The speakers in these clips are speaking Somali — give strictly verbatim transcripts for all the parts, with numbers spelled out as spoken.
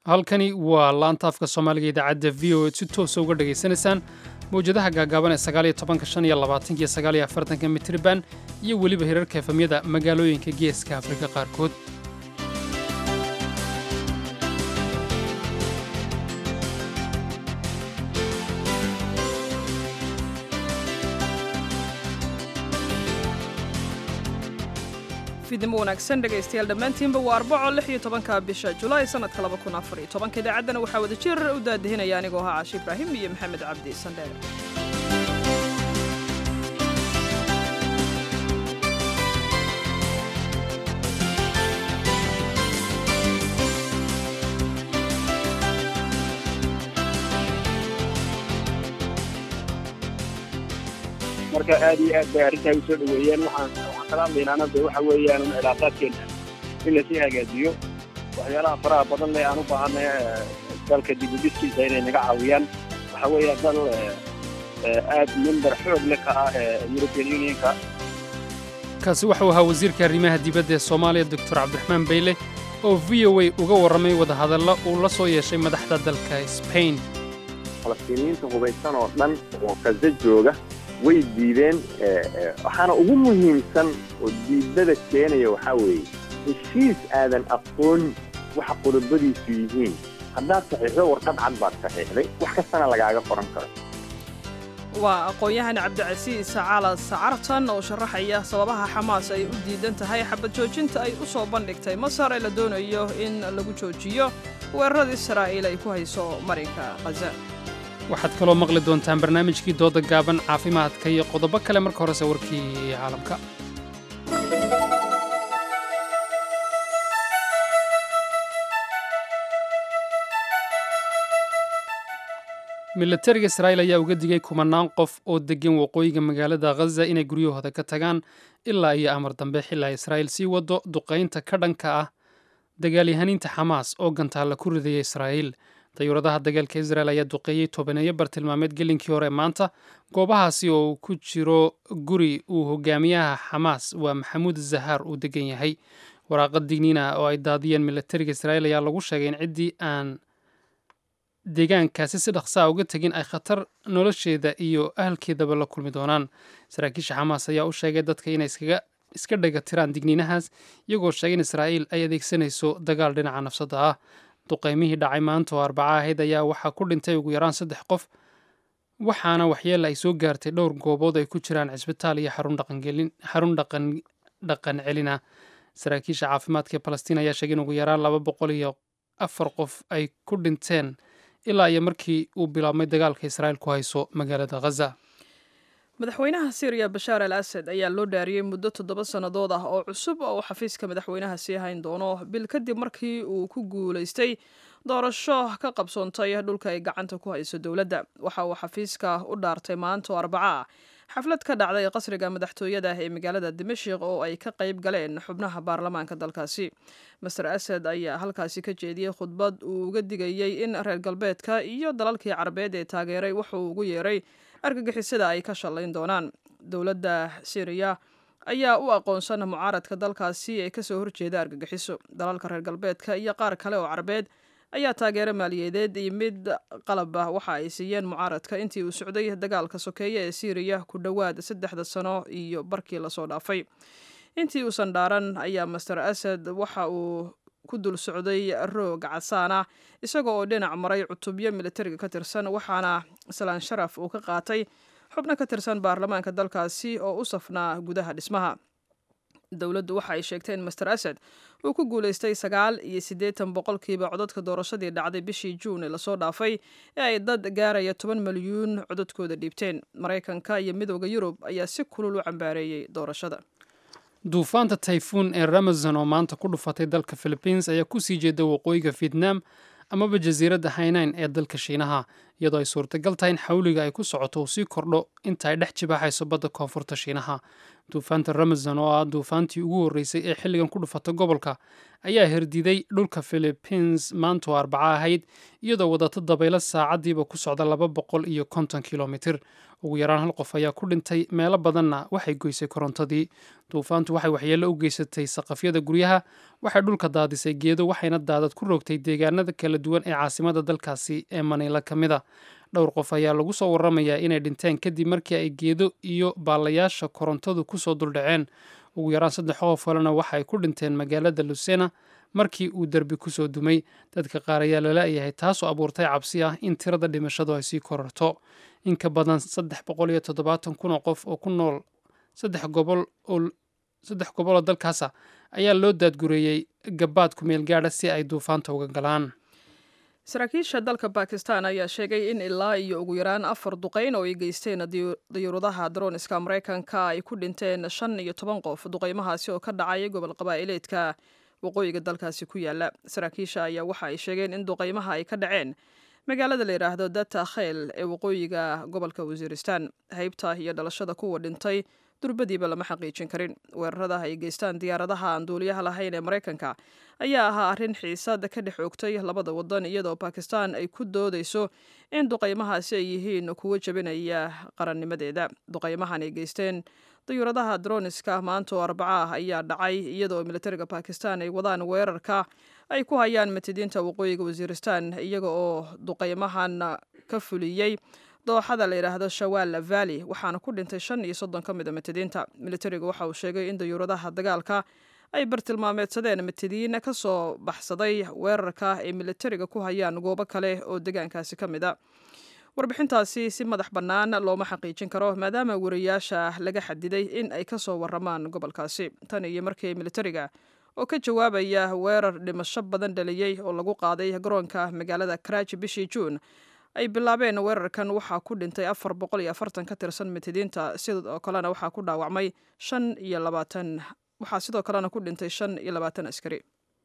halkani waa laanta afka soomaaliga idaacadda v o a si toosa uga dhegaysanaysaan mawjadaha gaagaaban ee sagaaliyo tobanka shan iyo labaatanka iyo sagaaliyo afartanka mitriban iyo weliba hirarka efamyada magaalooyinka geeska afrika qaarkood. fidnimo wanaagsan dhegaystayaal dhammaantiinba waa arbaco lix iyo tobanka bisha julaay sanadka laba kun afar iyo tobanka idaacaddana waxaa wada jir u daadahinaya anigoo ahaa caashi ibraahim iyo maxamed cabdi sandheere. marka aad iyo aad bay arrintaa u soo dhaweeyeen waxaan waxaan kala hadlaynaa de waxa weeyaan cilaaqaadkeena in la sii hagaajiyo waxyaalaha faraha badan ee aan u baahanay dalka dib u dhiskiisa inay naga caawiyaan waxa weeya dal aad member xoog leh ka ah European Unionka. kaasi wuxuu ahaa wasiirka arrimaha dibadda ee Soomaaliya Doctor Cabdiraxmaan Beyle oo V O A uga warramay wadahadallo uu la soo yeeshay madaxda dalka Spain. Falastiiniyiinta hubaysan oo dhan oo Gaza jooga way diideen waxaana ugu muhiimsan oo diidada keenaya waxaa weeye heshiis aadan aqoon waxa qodobadiisu yihiin haddaad saxiixdo warqad cad baad saxiixday wax kastana lagaaga qoran karo. waa aqoon-yahan cabdicasiis cala sacartan oo sharaxaya sababaha xamaas ay u diidan tahay xabad joojinta ay u soo bandhigtay masar ee la doonayo in lagu joojiyo weerarada israa'iil ay ku hayso marinka Gaza. waxaad kaloo maqli doontaan barnaamijkii dooda gaaban caafimaadka iyo qodobo kale marka horese warkii caalamka. milatariga Israa'iil ayaa uga digay kumanaan qof oo degan waqooyiga magaalada Gaza inay guryahooda ka tagaan ilaa iyo amar dambe xilaa Israa'iil sii wado duqaynta ka dhanka ah dagaalyahaniinta Xamaas oo gantaalla ku ridaya Israa'iil. dayuuradaha dagaalka Israel ayaa duqeeyey tobaneeyo bartilmaameed gelinkii hore maanta goobahaasi oo ku jiro guri uu hogaamiyaha Xamaas waa Maxamuud Zahar uu degan yahay. waraaqad digniin ah oo ay daadiyeen milatariga Israa'iil ayaa lagu sheegay in ciddii aan deegaankaasi si dhaqsaa uga tegin ay khatar nolosheeda iyo ahalkeedaba la kulmi doonaan. saraakiisha Xamaas ayaa u sheegay dadka inay iskaga iska dhaga tiraan digniinahaas iyagoo sheegay in Israa'iil ay adeegsanayso dagaal dhinaca nafsada ah. duqaymihii dhacay maanta oo arbaca ahayd ayaa waxaa ku dhintay ugu yaraan saddex qof waxaana waxyeella ay soo gaartay dhowr goobood ay ku jiraan cisbitaal iyo xarun dhaqangelin xarun dhaqan dhaqan celina. saraakiisha caafimaadka ee Falastiin ayaa sheegay in ugu yaraan laba boqol iyo afar qof ay ku dhinteen ilaa iyo markii uu bilaabmay dagaalka Israa'iil ku hayso magaalada Gaza. madaxweynaha Syria Bashar al-Assad ayaa loo dhaariyay muddo toddoba sannadood ah oo cusub oo xafiiska madaxweynaha sii hayn doono bil kadib markii uu ku guulaystay doorasho ka qabsoontay dhulka ay gacanta ku hayso dowladda. waxa uu xafiiska u dhaartay maanta oo arbaca ah xaflad ka dhacday qasriga madaxtooyada ee magaalada Dimashq oo ay ka qayb galeen xubnaha baarlamaanka dalkaasi. Mister Assad ayaa halkaasi ka jeediyay khudbad uu uga digayay in reer galbeedka iyo dalalkii Carabeed ee taageeray wuxuu ugu yeeray argagixisada ay ka shalayn doonaan. dowladda Syria ayaa u aqoonsan mucaaradka dalkaasi ee kasoo horjeeda argagixiso. dalalka reer galbeedka iyo qaar kale oo Carabeed ayaa taageero maaliyadeed iyo mid qalab ah waxa ay siiyeen mucaaradka intii uu socday dagaalka sokeeye ee Syria ku dhowaad saddexda sano iyo barkii la soo dhaafay. intii uusan dhaaran ayaa Mister Assad waxa uu ku dul socday roog casaan ah isagoo oo dhinac maray cutubyo militariga ka tirsan waxaana salaan sharaf uu ka qaatay xubno ka tirsan baarlamaanka dalkaasi oo u safnaa gudaha dhismaha. dowladdu waxa ay sheegtay in Mister Assad uu ku guulaystay sagaal iyo siddeetan boqolkiiba codadka doorashadii dhacday bishii Juun ee lasoo dhaafay ee ay dad gaaraya toban milyuun codadkooda dhiibteen. Maraykanka iyo midowda Yurub ayaa si kulul u cambaareeyay doorashada. duufaanta Typhoon ee Ramazan oo maanta ku dhufatay dalka Philippines ayaa ku sii jeeda waqooyiga Vietnam amaba jasiiradda Hainan ee dalka Shiinaha iyadoo ay suurtagal tahay in xawliga ay ku socoto uu sii kordho inta ay dhex jibaaxayso badda koonfurta shiinaha. duufaanta ramazan oo ah duufaantii ugu horreysay ee xilligan ku dhufata gobolka ayaa herdiday dhulka philippines maanta oo arbaco ahayd iyadoo wadata dabaylo saacadiiba ku socda laba boqol iyo konton kilomitir. ugu yaraan hal qof ayaa ku dhintay, meelo badanna waxay goysay korontadii. duufaantu waxay waxyeello u geysatay saqafyada guryaha, waxay dhulka daadisay geedo, waxayna daadad ku rogtay deegaanada kala duwan ee caasimada dalkaasi ee Manila ka mid a. dhowr qof ayaa lagu soo warramayaa inay dhinteen kadib markii ay geedo iyo baalayaasha korontadu kusoo duldhaceen. ugu yaraan saddex qof kalena waxa ay ku dhinteen magaalada Lucena markii uu derbi kusoo dumay. dadka qaar ayaa la la'yahay, taasoo abuurtay cabsi ah in tirada dhimashadu ay sii kororto. in ka badan saddex boqol iyo toddobaatan kun oo qof oo ku nool saddex gobol oo saddex gobol oo dalkaasa ayaa loo daadgureeyey gabaad ku meel gaadha si ay duufaanta uga galaan. saraakiisha dalka bakistan ayaa sheegay in ilaa iyo ugu yaraan afar duqeyn oo ay geysteen diyuuradaha daroniska maraykanka ay ku dhinteen shan iyo toban qof. duqeymahaasi oo ka dhacay gobol qabaa'ileedka waqooyiga dalkaasi ku yaala. saraakiisha ayaa waxa ay sheegeen in duqeymaha ay ka dhaceen magaalada la yidhaahdo data khayl ee waqooyiga gobolka wasiiristan. haybta iyo dhalashada kuwa dhintay durbadiiba lama xaqiijin karin. weerarada ay geystaan diyaaradaha aan duuliyaha lahayn ee maraykanka ayaa ahaa arrin xiisad ka dhex oogtay labada wadan, iyadoo bakistan ay ku doodayso in duqeymahaasi ay yihiin kuwo jebinaya qarannimadeeda. duqeymahan ay geysteen diyuuradaha droniska maanta oo arbaco ah ayaa dhacay iyadoo militariga bakistan ay wadaan weerarka ay ku hayaan matidiinta waqooyiga wasiiristan, iyaga oo duqeymahan ka fuliyey dooxada la yidhaahdo shawaal valley, waxaana ku dhintay shan iyo soddon ka mid a matidiinta. militariga waxa uu sheegay in diyuuradaha dagaalka ay bartilmaameedsadeen matidiin ka soo baxsaday weerarka ay militariga ku hayaan goobo kale oo deegaankaasi ka mid a. warbixintaasi si madax bannaan looma xaqiijin karo maadaama wariyaasha laga xadiday in ay ka soo warramaan gobolkaasi. tan iyo markii militariga oo ka jawaabaya weerar dhimasho badan dhaliyey oo lagu qaaday garoonka magaalada Karachi bishii Juun ay bilaabeen weerarkan, waxaa ku dhintay afar boqol iyo afartan ka tirsan matidiinta, sidoo kalena waxaa ku dhaawacmay shan iyo labaatan waxaa sidoo kalena ku dhintay shan iyo labaatan askari.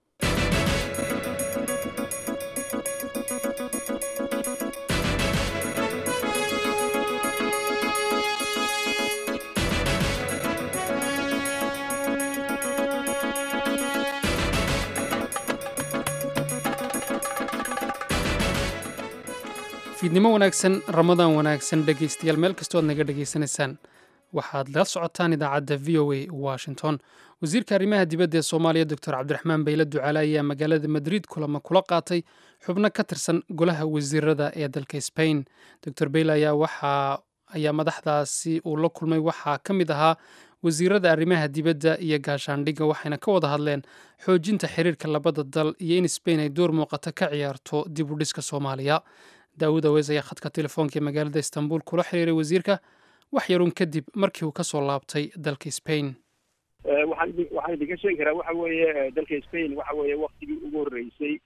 fiidnimo wanaagsan, ramadaan wanaagsan dhegaystayaal, meel kastoo aad naga dhegaysanaysaan. waxaad la socotaan idaacadda v o a washington. wasiirka arrimaha dibadda ee soomaaliya doctor cabdiraxmaan bayle ducaale ayaa magaalada madrid kulamo kula qaatay xubno ka tirsan golaha wasiirada ee dalka Spain. doctor bayle ayaa waxaa ayaa madaxdaasi uu la kulmay waxaa ka mid ahaa wasiirada arrimaha dibadda iyo gaashaandhigga, waxayna ka wada hadleen xoojinta xiriirka labada dal iyo in Spain ay door muuqata ka ciyaarto dib u dhiska Soomaaliya. daawud aweys ayaa khadka telefoonka ee magaalada Istanbul kula xiriiray wasiirka wax yarun kadib markii uu ka soo laabtay dalka Spain. waxaan waxaan idinka sheegi karaa waxa weeye dalka Spain waxa weeye waqtigii ugu horreysay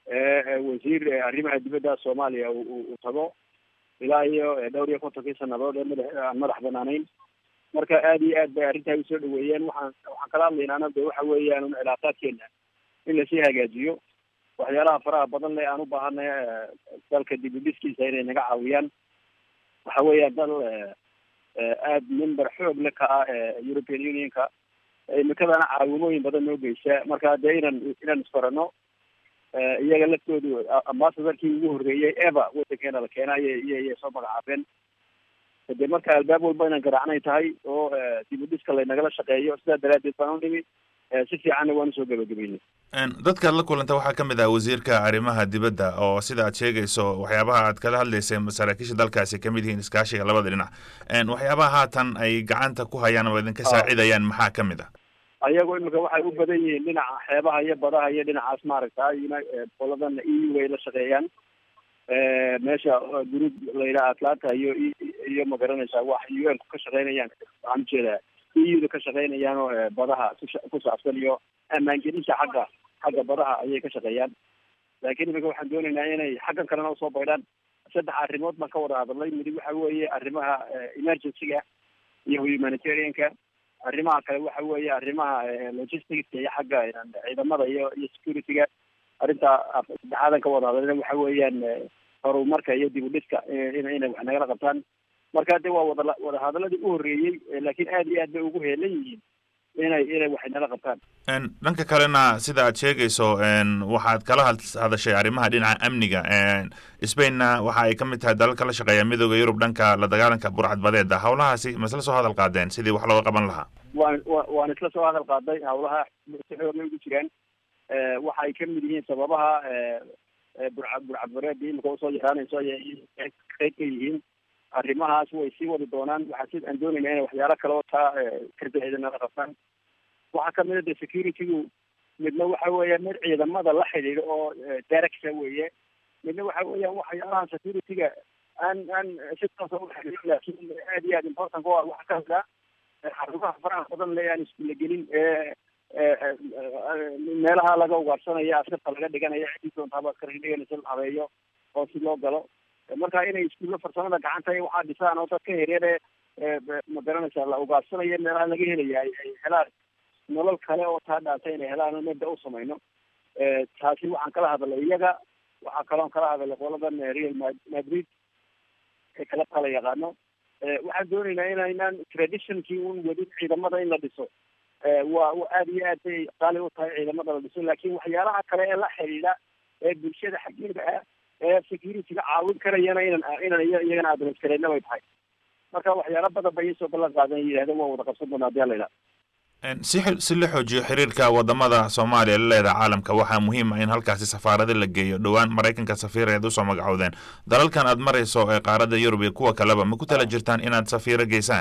wasiir arrimaha dibadda Soomaaliya uu tago ilaa iyo dhowr iyo kontonkii sannadood ee madax aan madax banaanayn. marka aad iyo aad bay arrintaa usoo dhaweeyeen. waxaan waxaan kala hadlaynaana de waxa weeyaan cilaaqaadkeena in lasii hagaajiyo, waxyaalaha faraha badan le aan u baahanay dalka dib u dhiskiisa inay naga caawiyaan. waxa weeyaan dal aad member xoog le ka ah European Unionka, imikadana caawimooyin badan noo geysa. marka dee inaan inaan isfarano iyaga laftoodu ambassadorkii ugu horreeyey eva wadankeena la keenay iyay soo magacaabeen. de marka albaab walba inaan garaacnay tahay oo dib u dhiska laynagala shaqeeyo, sidaa daraadeed baan u dhimi si fiicanna waan usoo gabagabeynay. dadkaad la kulanta waxaa ka mid ah wasiirka arrimaha dibadda oo sida aad sheegayso waxyaabaha aad kala hadlaysay saraakiisha dalkaasi kamid yihiin iskaashiga labada dhinac. waxyaabaha haatan ay gacanta ku hayaan oo idinka saacidayaan maxaa ka mid ah? ayago imika waxay u badan yihiin dhinaca xeebaha iyo badaha iyo dhinacaas maaragta qoladan E U ay la shaqeeyaan. meesha group layidhaha Atlanta iyo iyo magaranaysaa wax U N ka shaqeynayaan, waxaan ujeedaa E U da ka shaqeynayaan oo badaha ku saabsan iyo ammaangelinta xagga xagga badaha ayay ka shaqeeyaan. laakiin imika waxaan doonaynaa inay xaggan kalena usoo baydhaan. saddex arrimood baan ka wada hadalnay. midi waxa weeye arrimaha emergency-ga iyo humanitarianka. arrimaha kale waxa weeye arrimaha logisticska iyo xagga ciidamada iyo iyo security-ga. arrinta saddexaadan ka wada hadalna waxa weeyaan horumarka iyo dib u dhiska inay wax nagala qabtaan. marka de waa wada wada hadaladii u horreeyey laakiin aad iyo aad bay ugu heelan yihiin inay inay wax nala qabtaan. dhanka kalena sida aad sheegayso waxaad kala hadashay arrimaha dhinaca amniga. Spainna waxa ay ka mid tahay dalalka la shaqeeya midooda Yurub dhanka la dagaalanka burcadbadeeda. hawlahaasi ma isla soo hadal qaadeen sidii wax looga qaban lahaa? waan waan isla soo hadal qaaday hawlaha si xoog leh ugu jiraan. waxa ay ka mid yihiin sababaha burcad burcadbadeeda imika usoo yaraanayso ay qayb ka yihiin. arrimahaas way sii wadi doonaan. waxaa sid aan doonayna inay waxyaalo kale oo taa kardaceeda nala qabtaan. waxaa kamid a de security-gu midna waxa weeya mid ciidamada la xidhiidho oo directa weeye, midna waxa weeyaan waxyaalaha security-ga aan aan si toos u xidhiidhin laakiin aad iyo aad important ku ah. waxaa ka hadlaa xarumaha faraha badan le aan isku lagelin ee meelaha laga ugaarsanaya askarta laga dhiganaya cidii doontaaba askarka dhiganaysa la habeeyo oo si loo galo. marka inay iskuulla farsamada gacanta waxaa dhisaan oo dadka yaryare ma garanaysa la ugaarsanaya meelaha laga helaya ay helaan nolol kale oo taa dhaatay inay helaan mada u samayno. taasi waxaan kala hadalay iyaga. waxaa kaloon kala hadalay qoladan Real Madrid ee kala kala yaqaano. waxaan doonaynaa inaynaan traditionkii un wadin ciidamada in la dhiso. waa aad iyo aad bay qaali u tahay ciidamada la dhiso, laakiin waxyaalaha kale ee la xidhiidha ee bulshada xaggeeda ah ee security-ga caawin karayana inan inan iyagana adreskareyna bay tahay. marka waxyaalo badan bay isoo ballan qaadan yidhahdeen waa wada qabsan doonaa hadii la yidhaha. si si la xoojiyo xiriirka wadamada Soomaaliya la leedahay caalamka waxaa muhiim ah in halkaasi safaarada la geeyo. dhowaan Mareykanka safiireed u soo magacowdeen. dalalkan aad marayso ee qaaradda Yurub iyo kuwa kaleba ma ku tala jirtaan inaad safiiro geysaan?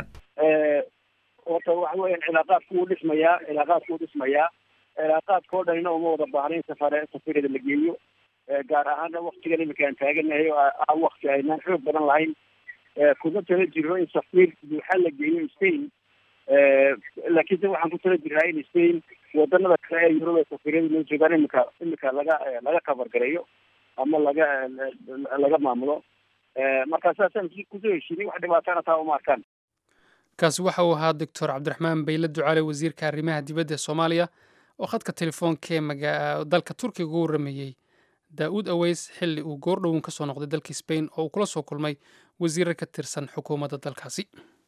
horta waxa weeyaan cilaaqaadku wuu dhismayaa cilaaqaadku wuu dhismayaa cilaaqaadkoo dhanina uma wada baahnayn safaare safiirada la geeyo. gaar ahaana waktigan imika aan taaganahay oo ah wakti aynaan xoog badan lahayn. kuma tala jiro in safiir buuxa la geeyo Spain. laakiin se waxaan ku tala jiraa in Spain wadanada kale ee Yurub ee safiirada loo joogaan imika imika laga laga cover gareeyo ama laga laga maamulo. marka saasaan kusoo heshiinay wax dhibaatana taa uma arkaan. kaasi waxa uu ahaa doctor cabdiraxmaan bayle ducaale wasiirka arrimaha dibadda ee Soomaaliya oo khadka telefoonka ee dalka Turkiga ugu waramayay Daawud Aweys xilli uu goordhown ka soo noqday dalka Spain oo uu kula soo kulmay wasiirro ka tirsan xukuumadda dalkaasi.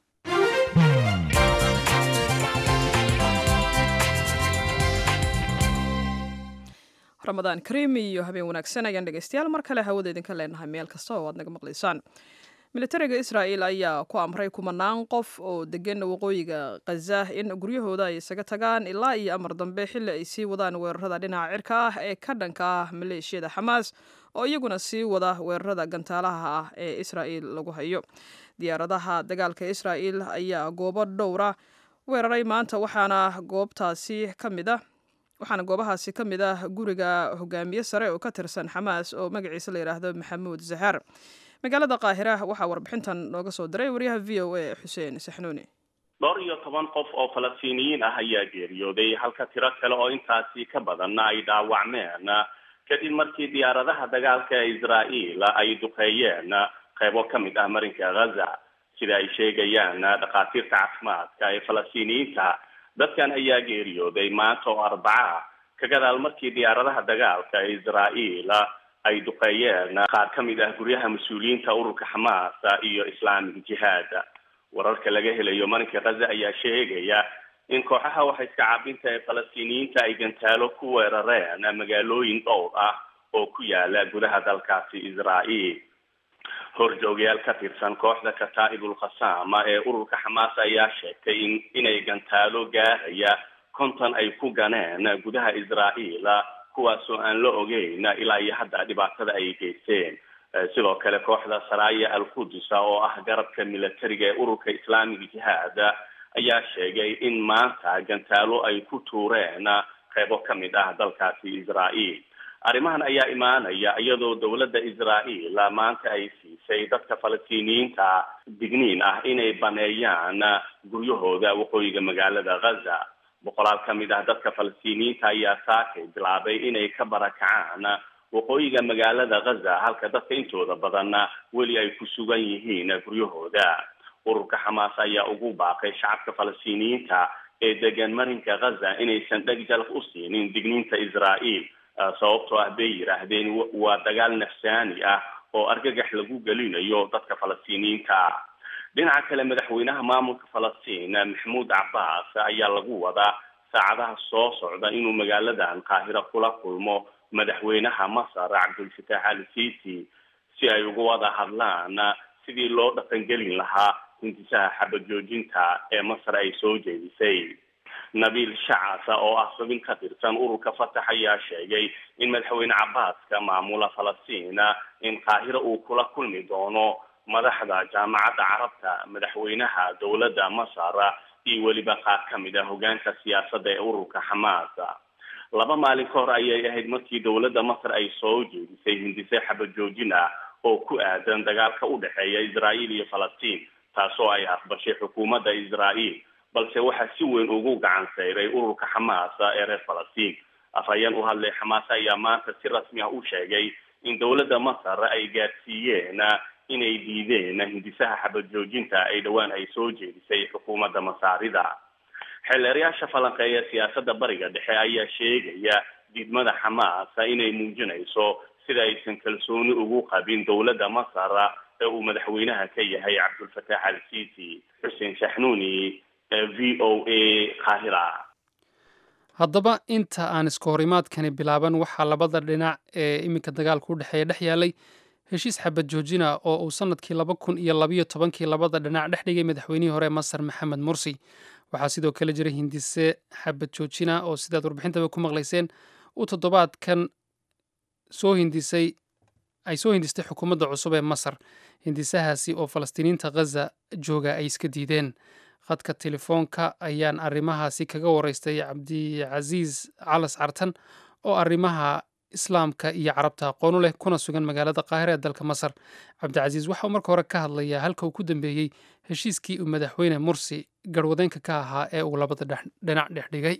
ramadaan kariim iyo habeen wanaagsan ayaan dhegeystayaal mar kale hawada idinka leenahay meel kasta oo aad naga maqlaysaan. militariga Israa'iil ayaa ku amray kumanaan qof oo degan waqooyiga Gaza in guryahooda ay isaga tagaan ilaa iyo amar dambe xilli ay sii wadaan weerarada dhinaca cirka ah ee ka dhanka ah maleeshiyada Xamaas oo iyaguna sii wada weerarada gantaalaha ah ee Israa'iil lagu hayo. diyaaradaha dagaalka Israa'iil ayaa goobo dhowra weeraray maanta waxaana goobtaasi ka mid ah waxaana goobahaasi ka mid ah guriga hogaamiye sare oo ka tirsan Xamaas oo magaciisa la yiraahdo Maxamuud Zahar. magaalada Qaahira waxaa warbixintan nooga soo diray wariyaha V O A Xuseen Saxnuuni. dhowr iyo toban qof oo Falastiiniyiin ah ayaa geeriyooday halka tiro kale oo intaasi ka badan ay dhaawacmeen kadib markii diyaaradaha dagaalka ee Israa'iil ay duqeeyeen qaybo ka mid ah marinka Gaza. sida ay sheegayaan dhaqaatiirta caafimaadka ee Falastiiniyiinta, dadkan ayaa geeriyooday maanta oo Arbaca ka gadaal markii diyaaradaha dagaalka ee Israa'iil ay duqeeyeen qaar ka mid ah guryaha mas-uuliyiinta ururka Xamaas iyo Islaamic Jihad. wararka laga helayo marinka Gaza ayaa sheegaya in kooxaha waxa iska caabinta ee Falastiiniyiinta ay gantaalo ku weerareen magaalooyin dhowr ah oo ku yaala gudaha dalkaasi Israa'iil. horjoogayaal ka tirsan kooxda Kataa'ibul Qassam ee ururka Xamaas ayaa sheegtay in inay gantaalo gaaraya konton ay ku ganeen gudaha Israa'iil kuwaasoo aan la ogeyn ilaa iyo hadda dhibaatada ay geysteen. sidoo kale kooxda Saraya al-Quds oo ah garabka militariga ee ururka Islaamic Jihad ayaa sheegay in maanta gantaalo ay ku tuureen qaybo ka mid ah dalkaasi Israa'iil. arrimahan ayaa imaanaya iyadoo dowladda Israa'iil maanta ay siisay dadka Falastiiniyiinta digniin ah inay baneeyaan guryahooda waqooyiga magaalada Gaza. boqolaal ka mid ah dadka Falastiiniyiinta ayaa saakay bilaabay inay ka barakacaan waqooyiga magaalada Gaza halka dadka intooda badan weli ay ku sugan yihiin guryahooda. ururka Xamaas ayaa ugu baaqay shacabka Falastiiniyiinta ee degan marinka Gaza inaysan dhagjalq u siinin digniinta Israa'iil sababtoo ah bay yiraahdeen waa dagaal nafsaani ah oo argagax lagu gelinayo dadka falastiiniyiinta. dhinaca kale madaxweynaha maamulka falastiin maxamuud cabbaas ayaa lagu wadaa saacadaha soo socda inuu magaaladan qaahiro kula kulmo madaxweynaha masar cabdulfataax al-siisi si ay uga wada hadlaan sidii loo dhaqangelin lahaa hindisaha xabad joojinta ee masar ay soo jeedisay. nabiil shacasa oo ah xubin ka tirsan ururka fatax ayaa sheegay in madaxweyne cabaaska maamula falastiin in qaahiro uu kula kulmi doono madaxda jaamacadda carabta, madaxweynaha dowladda masar iyo weliba qaar ka mid ah hogaanka siyaasadda ee ururka xamaas. laba maalin ka hor ayay ahayd markii dowladda masar ay soo jeedisay hindise xabad joojin ah oo ku aadan dagaalka u dhexeeya israa'iil iyo falastiin, taasoo ay aqbashay xukuumadda israa'iil, balse waxaa si weyn ugu gacan sayray ururka xamaas ee reer falastiin. afhayeen u hadlay xamaas ayaa maanta si rasmi ah u sheegay in dowladda masar ay gaadsiiyeen inay diideen hindisaha xabad joojinta ay dhowaan ay soo jeedisay xukuumadda masaarida. xeelerayaasha falanqeeya siyaasadda bariga dhexe ayaa sheegaya diidmada xamaas inay muujinayso sida aysan kalsooni ugu qabin dowladda masar ee uu madaxweynaha ka yahay cabdulfataax al-siisi. xuseen shaxnuuni, v o a, qaahira. haddaba inta aan iska horimaadkani bilaaban waxaa labada dhinac ee iminka dagaalka u dhexeeya dhex yaalay heshiis xabad joojina oo uu sanadkii laba kun iyo labayo tobankii labada dhinac dhex dhigay madaxweynihii hore masar maxamed mursi. waxaa sidoo kale jira hindise xabad joojina oo sidaad warbixintaba ku maqlayseen uu toddobaadkan soo hindisay ay soo hindistay xukuumadda cusub ee masar. hindisahaasi oo falastiiniinta ghaza jooga ay iska diideen. khadka telefoonka ayaan arrimahaasi kaga waraystay cabdicasiis calas cartan oo arrimaha islaamka iyo carabta aqoon u leh kuna sugan magaalada qaahira ee dalka masar. cabdicasiis waxa uu marka hore ka hadlayaa halka uu ku dambeeyey heshiiskii uu madaxweyne mursi garwadeenka ka ahaa ee uu labada dhinac dhex dhigay.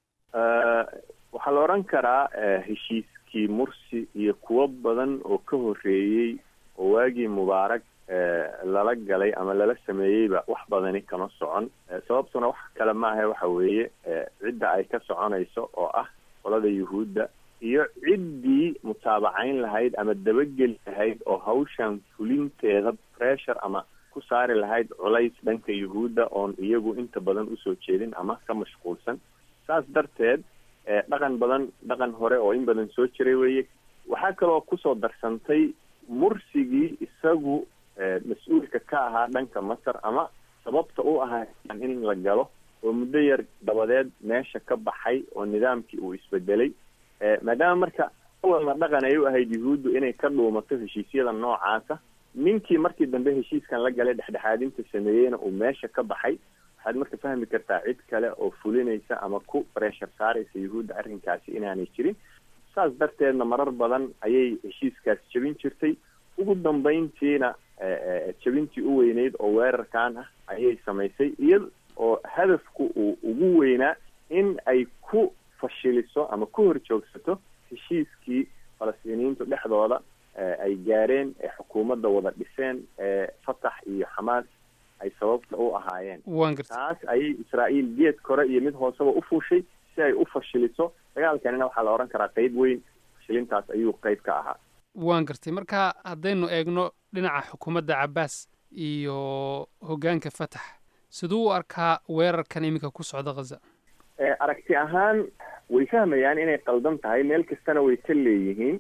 waxaa la odhan karaa heshiiskii mursi iyo kuwo badan oo ka horreeyey oo waagii mubaarak lala galay ama lala sameeyeyba wax badani kama socon. sababtuna wax kale maaha, waxa weeye cidda ay ka soconayso oo ah qolada yuhuudda iyo ciddii mutaabacayn lahayd ama dabageli lahayd oo hawshan fulinteeda pressure ama ku saari lahayd culays dhanka yuhuudda oon iyagu inta badan usoo jeedin ama ka mashquulsan. saas darteed dhaqan badan dhaqan hore oo in badan soo jiray weeye. waxaa kaloo kusoo darsantay mursigii isagu mas-uulka ka ahaa dhanka masar ama sababta u ahaa in la galo oo muddo yar dabadeed meesha ka baxay oo nidaamkii uu isbedelay. maadaama marka awalna dhaqan ay u ahayd yuhuuddu inay ka dhuumato heshiisyada noocaasa, ninkii markii dambe heshiiskan la galay dhexdhexaadinta sameeyeyna uu meesha ka baxay, waxaad marka fahmi kartaa cid kale oo fulinaysa ama ku pressure saaraysa yuhuudda arrinkaasi inaanay jirin. saas darteedna marar badan ayay heshiiskaas jebin jirtay. ugu dambayntiina jebintii u weyneyd oo weerarkan ah ayay samaysay, iyada oo hadafku uu ugu weynaa in ay ku fashiliso ama ku horjoogsato heshiiskii falastiiniyiintu dhexdooda ay gaareen ee xukuumadda wada dhiseen ee fatax iyo xamaas ay sababta u ahaayeen. taas ayay israa'iil geed kore iyo mid hooseba u fuushay si ay u fashiliso dagaalkanina. waxaa la odhan karaa qeyb weyn fashilintaas ayuu qeyb ka ahaa. waan gartay. marka haddaynu eegno dhinaca xukuumadda cabbaas iyo hoggaanka fatax, siduu u arkaa weerarkan iminka ku socda ghaza? aragti ahaan way fahmayaan inay qaldan tahay, meel kastana way ka leeyihiin.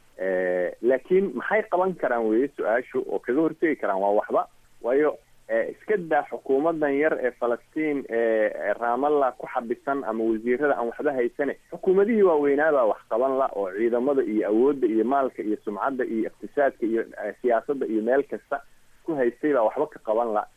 laakiin maxay qaban karaan weye su-aashu oo kaga hortegi karaan waa waxba. waayo iska daa xukuumadan yar ee falastiin ee raamalla ku xabisan ama wasiirada aan waxba haysane, xukuumadihii waaweynaabaa wax qaban la oo ciidamada iyo awoodda iyo maalka iyo sumcadda iyo iqtisaadka iyo siyaasadda iyo meel kasta ku haystay baa waxba ka qaban la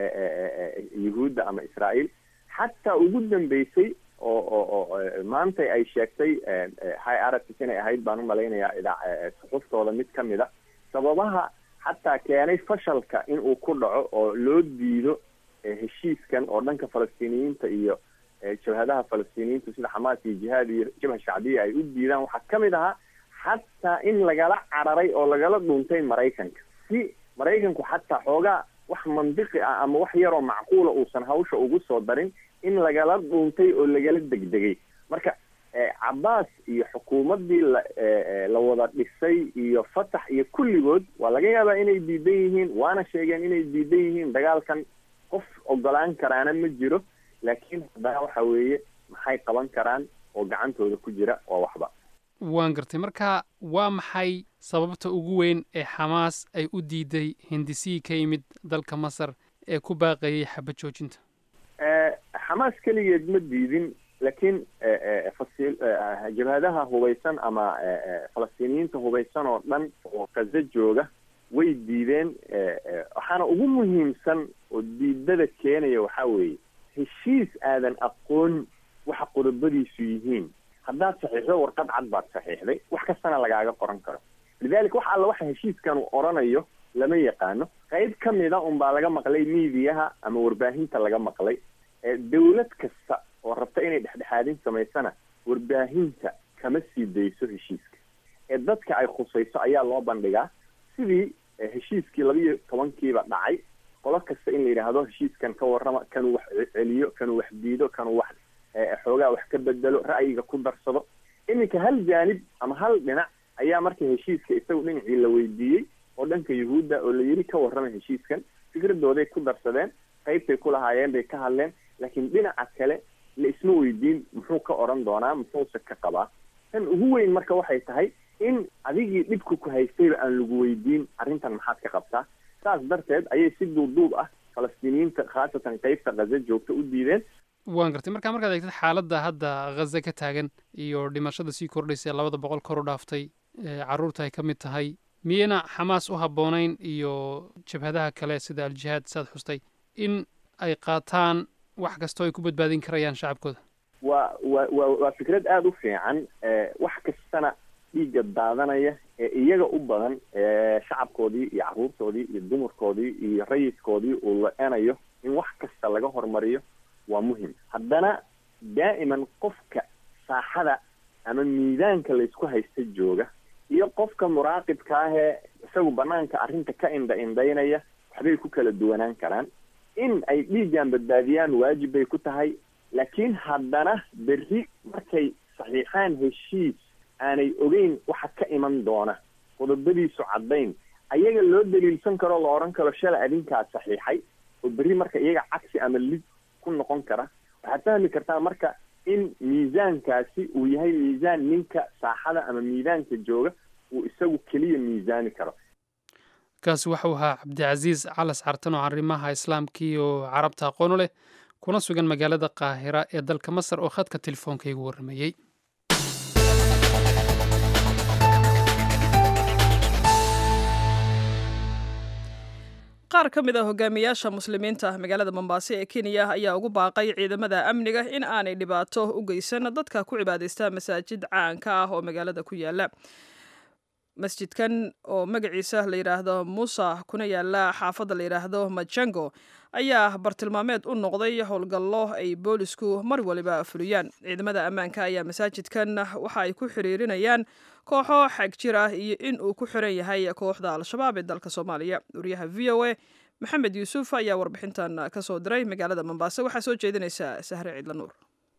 yuhuudda ama israa'iil. xataa ugu dambeysay oo oo oo maanta ay sheegtay hay aragtis inay ahayd baan u malaynayaa idaa suxuftooda mid ka mid a sababaha xataa keenay fashalka in uu ku dhaco oo loo diido heshiiskan oo dhanka falastiiniyiinta iyo jabhadaha falastiiniyiintu sida xamaas iyo jihaad iyo jabha shacbiya ay u diidaan. waxaa ka mid ahaa xataa in lagala cararay oo lagala dhuuntay maraykanka, si maraykanku xataa xoogaa wax mandiqi ah ama wax yaroo macquula uusan hawsha ugu soo darin, in lagala dhuuntay oo lagala degdegay. marka cabaas iyo xukuumaddii la la wada dhisay iyo fatax iyo kulligood waa laga yaabaa inay diidan yihiin waana sheegeen inay diidan yihiin dagaalkan qof ogolaan karaana ma jiro laakiin haddana waxa weeye maxay qaban karaan oo gacantooda ku jira waa waxba waan gartay marka waa maxay sababta ugu weyn ee xamaas ay u diiday hindisihii ka yimid dalka masar ee ku baaqayay xabad joojinta xamaas keligeed ma diidin laakiin fasil jabhadaha hubaysan ama falastiiniyiinta hubaysan oo dhan oo gaza jooga way diideen waxaana ugu muhiimsan oo diidada keenaya waxaa weeye heshiis aadan aqoon waxa qodobadiisu yihiin haddaad saxiixdo warqad cad baad saxiixday wax kastana lagaaga qoran karo lidaalika wax alla waxa heshiiskan uu oranayo lama yaqaano qayb ka mida unbaa laga maqlay miidiyaha ama warbaahinta laga maqlay dawlad kasta oo rabta inay dhexdhexaadin samaysana warbaahinta kama sii dayso heshiiska ee dadka ay khusayso ayaa loo bandhigaa sidii heshiiskii laba iyo tobankiiba dhacay qolo kasta in la yidhaahdo heshiiskan ka warrama kanuu wax celiyo kanuu wax diido kanuu wax xoogaa wax ka bedelo ra'yiga ku darsado iminka hal jaanib ama hal dhinac ayaa marka heshiiska isagu dhinacii la weydiiyey oo dhanka yuhuudda oo la yidhi ka warrama heshiiskan fikradooday ku darsadeen qaybtay ku lahaayeen bay ka hadleen laakiin dhinaca kale la isma weydiin muxuu ka odhan doonaa muxuuse ka qabaa tan ugu weyn marka waxay tahay in adigii dhibka ku haystayba aan lagu weydiin arrintan maxaad ka qabtaa saas darteed ayay si duubduub ah falastiiniyiinta khaasatan qaybta gaza joogta u diideen waan gartay markaa markaad eegtad xaaladda hadda ghaza ka taagan iyo dhimashada sii kordhaysa labada boqol kor u dhaaftay carruurta ay ka mid tahay miyayna xamaas u habboonayn iyo jabhadaha kale sida al-jihaad saad xustay in ay qaataan wax kastoo ay ku badbaadin karayaan shacabkooda waa wa wa waa fikrad aada u fiican wax kastana dhiigga daadanaya ee iyaga u badan shacabkoodii iyo carruurtoodii iyo dumarkoodii iyo rayidkoodii uu la-enayo in wax kasta laga hormariyo waa muhim haddana daa'iman qofka saaxada ama miidaanka laysku haysta jooga iyo qofka muraaqibka ahee isagu banaanka arrinta ka indha indhaynaya waxbay ku kala duwanaan karaan in ay dhiiggan badbaadiyaan waajib bay ku tahay laakiin haddana berri markay saxiixaan heshiis aanay ogeyn waxa ka iman doona qodobadiisu caddayn ayaga loo daliilsan karo la odhan karo shala adinkaa saxiixay oo berri marka iyaga cagsi ama lid ku noqon kara waxaad fahmi kartaa marka in miisaankaasi uu yahay miisaan ninka saaxada ama miidaanka jooga uu isagu keliya miisaani karo kaasi waxau ahaa cabdicasiis calas cartan oo arrimaha islaamkii oo carabta aqoon u leh kuna sugan magaalada qaahira ee dalka masar oo khadka telefoonka igu warramayey qaar ka mid a hogaamiyaasha muslimiinta magaalada mombaaso ee kenya ayaa ugu baaqay ciidamada amniga in aanay dhibaato u geysan dadka ku cibaadaysta masaajid caanka ah oo magaalada ku yaala masjidkan oo magaciisa la yidhaahdo muusa kuna yaala xaafadda la yidhaahdo majango ayaa bartilmaameed u noqday howlgallo ay boolisku mar waliba fuliyaan ciidamada ammaanka ayaa masaajidkan waxa ay ku xiriirinayaan kooxo xag jir ah iyo in uu ku xiran yahay kooxda al-shabaab ee dalka soomaaliya wariyaha v o a maxamed yuusuf ayaa warbixintan ka soo diray magaalada mombaaso waxaa soo jeedinaysa sahre ciidla nuur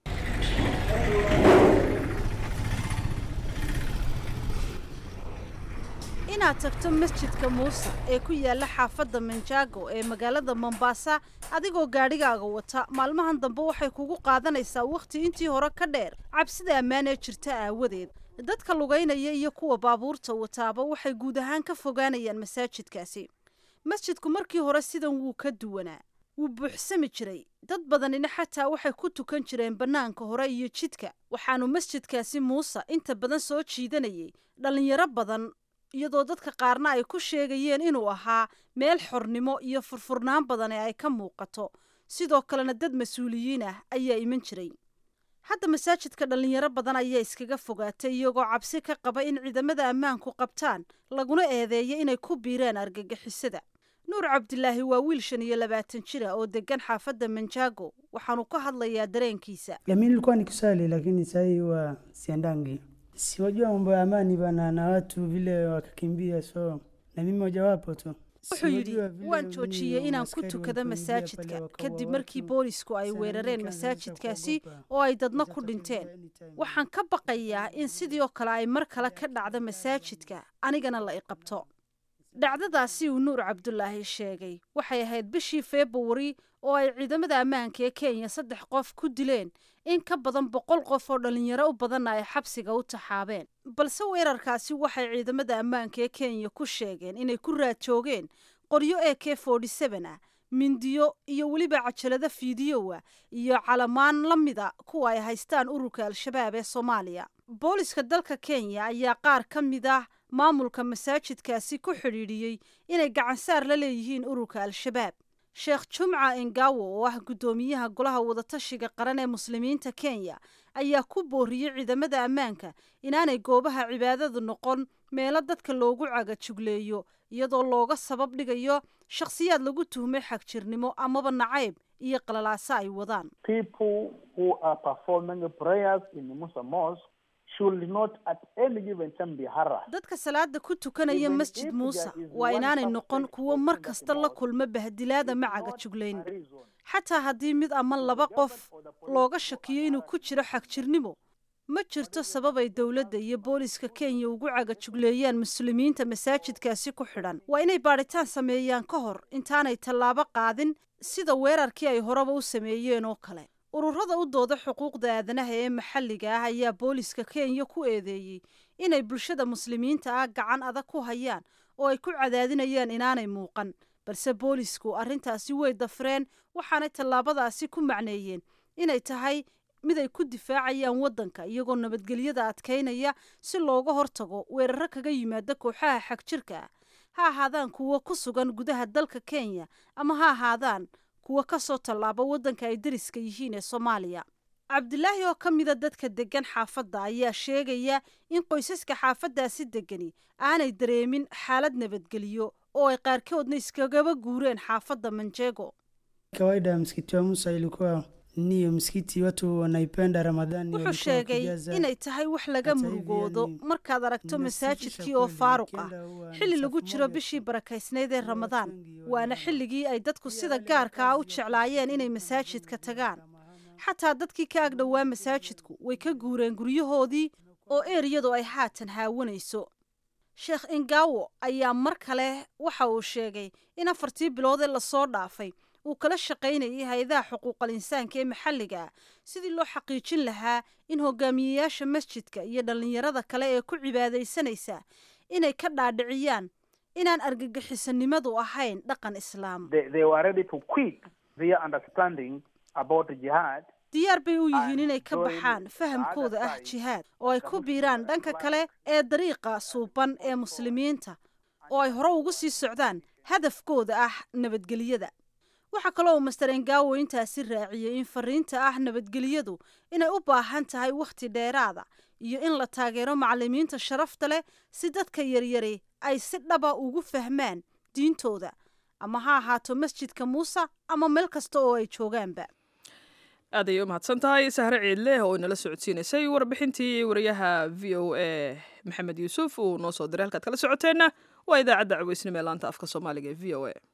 inaad tagto masjidka muuse ee ku yaala xaafadda manjaago ee magaalada mombaasa adigoo gaadhigaaga wata maalmahan dambe waxay kugu qaadanaysaa wakhti intii hore ka dheer cabsida ammaan ee jirta aawadeed dadka lugaynaya iyo kuwa baabuurta wataaba waxay guud ahaan ka fogaanayaan masaajidkaasi masjidku markii hore sidan wuu ka duwanaa wuu buuxsami jiray dad badanina xataa waxay ku tukan jireen bannaanka hore iyo jidka waxaanu masjidkaasi muuse inta badan soo jiidanayay dhallinyaro badan iyadoo dadka qaarna ay ku sheegayeen inuu ahaa meel xornimo iyo furfurnaan badan ee ay ka muuqato sidoo kalena dad mas-uuliyiin ah ayaa iman jiray hadda masaajidka dhallinyaro badan ayaa iskaga fogaatay iyagoo cabsi ka qaba in ciidamada ammaanku qabtaan laguna eedeeyo inay ku biireen argagixisada nuur cabdilaahi waa wiil shan iyo labaatan jira oo degan xaafadda manjaago waxaanu ka hadlayaa dareenkiisa mimi nilikuwa nikisali lakini sasa hivi siendangi siwajua mambo ya amani bana na watu vile wakakimbia so na mimi mojawapo tu wuxuu yidhi waan joojiyey inaan ku tukado masaajidka kadib markii boolisku ay weerareen masaajidkaasi oo ay dadna ku dhinteen waxaan ka baqayaa in sidii oo kale ay mar kale ka dhacdo masaajidka anigana la iqabto dhacdadaasi uu nuur cabdulaahi sheegay waxay ahayd bishii februari oo ay ciidamada ammaanka ee kenya saddex qof ku dileen in ka badan boqol qof oo dhalinyaro u badanna ay xabsiga u taxaabeen balse weerarkaasi waxay ciidamada ammaanka ee kenya ku sheegeen inay ku raad joogeen qoryo e k ah mindiyo iyo weliba cajalada fiidiyowa iyo calamaan la mida kuwa ay haystaan ururka al-shabaab ee soomaaliya booliska dalka kenya ayaa qaar ka mid ah maamulka masaajidkaasi ku xidhiidhiyey inay gacansaar la leeyihiin ururka al-shabaab sheekh jumca engawo oo ah guddoomiyaha golaha wadatashiga qaran ee muslimiinta kenya ayaa ku booriyey ciidamada ammaanka inaanay goobaha cibaadadu noqon meelo dadka loogu cagajugleeyo iyadoo looga sabab dhigayo shakhsiyaad lagu tuhmay xagjirnimo amaba nacayb iyo qalalaasa ay wadaan dadka salaada ku tukanaya masjid muuse waa inaanay noqon kuwo mar kasta la kulma bahdilaada macaga juglayn xataa haddii mid ama laba qof looga shakiyo inuu ku jiro xagjirnimo ma jirto sabab ay dowladda iyo booliska kenya ugu cagajugleeyaan muslimiinta masaajidkaasi ku xidhan waa inay baadhitaan sameeyaan ka hor intaanay tallaabo qaadin sida weerarkii ay horeba u sameeyeen oo kale ururada u dooda xuquuqda aadanaha ee maxalliga ah ayaa booliska kenya ku eedeeyey inay bulshada muslimiinta ah gacan adag ku hayaan oo ay ku cadaadinayaan inaanay muuqan balse boolisku arrintaasi way dafreen waxaanay tallaabadaasi ku macneeyeen inay tahay mid ay ku difaacayaan waddanka iyagoo nabadgelyada adkaynaya si looga hortago weeraro kaga yimaada kooxaha xagjirka ah ha ahaadaan kuwo ku sugan gudaha dalka kenya ama ha ahaadaan kuwa ka soo tallaaba waddanka ay dariska yihiin ee soomaaliya cabdilaahi oo ka mida dadka deggan xaafadda ayaa sheegaya in qoysaska xaafaddaasi deggani aanay dareemin xaalad nabadgeliyo oo ay qaarkoodna iskagaba guureen xaafadda manjego kawaida msikiti wa Musa ilikuwa niyo msikiti watu wanaipenda Ramadhani wuxuu sheegay inay tahay wax laga murugoodo markaad aragto masaajidkii oo faaruq ah xilli lagu jiro bishii barakaysnayd ee Ramadaan waana xilligii ay dadku sida gaarka ah u jeclaayeen inay masaajidka tagaan xataa dadkii ka ag dhawaa masaajidku way ka guureen guryahoodii oo eeriyadu ay haatan haawanayso sheekh Ingawo ayaa mar kale waxa uu sheegay in afartii bilood ee la soo dhaafay uu kala shaqaynayay hay'adaha xuquuqul insaanka ee maxalliga sidii loo xaqiijin lahaa in hogaamiyeyaasha masjidka iyo dhalinyarada kale ee ku cibaadaysanaysa inay ka dhaadhiciyaan inaan argagixisanimadu ahayn dhaqan islaam diyaar bay u yihiin inay ka baxaan fahamkooda ah jihaad oo ay ku biiraan dhanka kale ee dariiqa suuban ee muslimiinta oo ay hore ugu sii socdaan hadafkooda ah nabadgelyada waxaa kaloo uu master Engawo intaasi raaciyay in fariinta ah nabadgelyadu inay u baahan tahay waqti dheeraada iyo in la taageero macallimiinta sharafta leh si dadka yaryari ay si dhaba ugu fahmaan diintooda ama ha ahaato masjidka Muuse ama meel kasta oo ay joogaanba aad ayay u mahadsan tahay sahre ciidle oo inala socodsiinaysay warbixintii wariyaha v o a maxamed yuusuf uu noo soo diray halkaad kala socoteenna waa idaacadda caweysnimo ee laanta afka soomaaliga ee v o a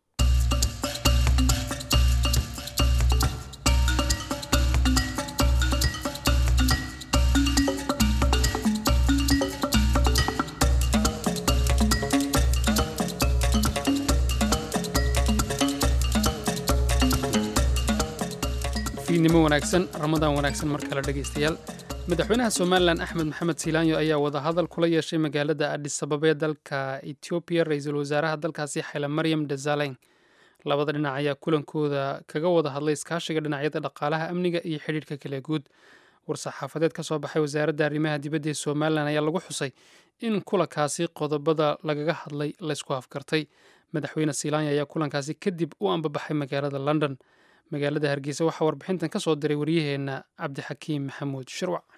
fiidnimo wanaagsan ramadaan wanaagsan mar kale dhegaystayaal madaxweynaha somalilan axmed maxamed siilaanyo ayaa wadahadal kula yeeshay magaalada adis ababa ee dalka etoobiya ra-iisul wasaaraha dalkaasi xayla maryam desalegn labada dhinac ayaa kulankooda kaga wada hadlay iskaashiga dhinacyada dhaqaalaha amniga iyo xidhiidhka kala guud war-saxaafadeed ka soo baxay wasaaradda arrimaha dibadda ee somalilan ayaa lagu xusay in kulankaasi qodobada lagaga hadlay laysku afkartay madaxweyne siilaanyo ayaa kulankaasi kadib u ambabaxay magaalada london magaalada hargeysa waxaa warbixintan ka soo diray waryaheena cabdixakiim maxamuud shirwac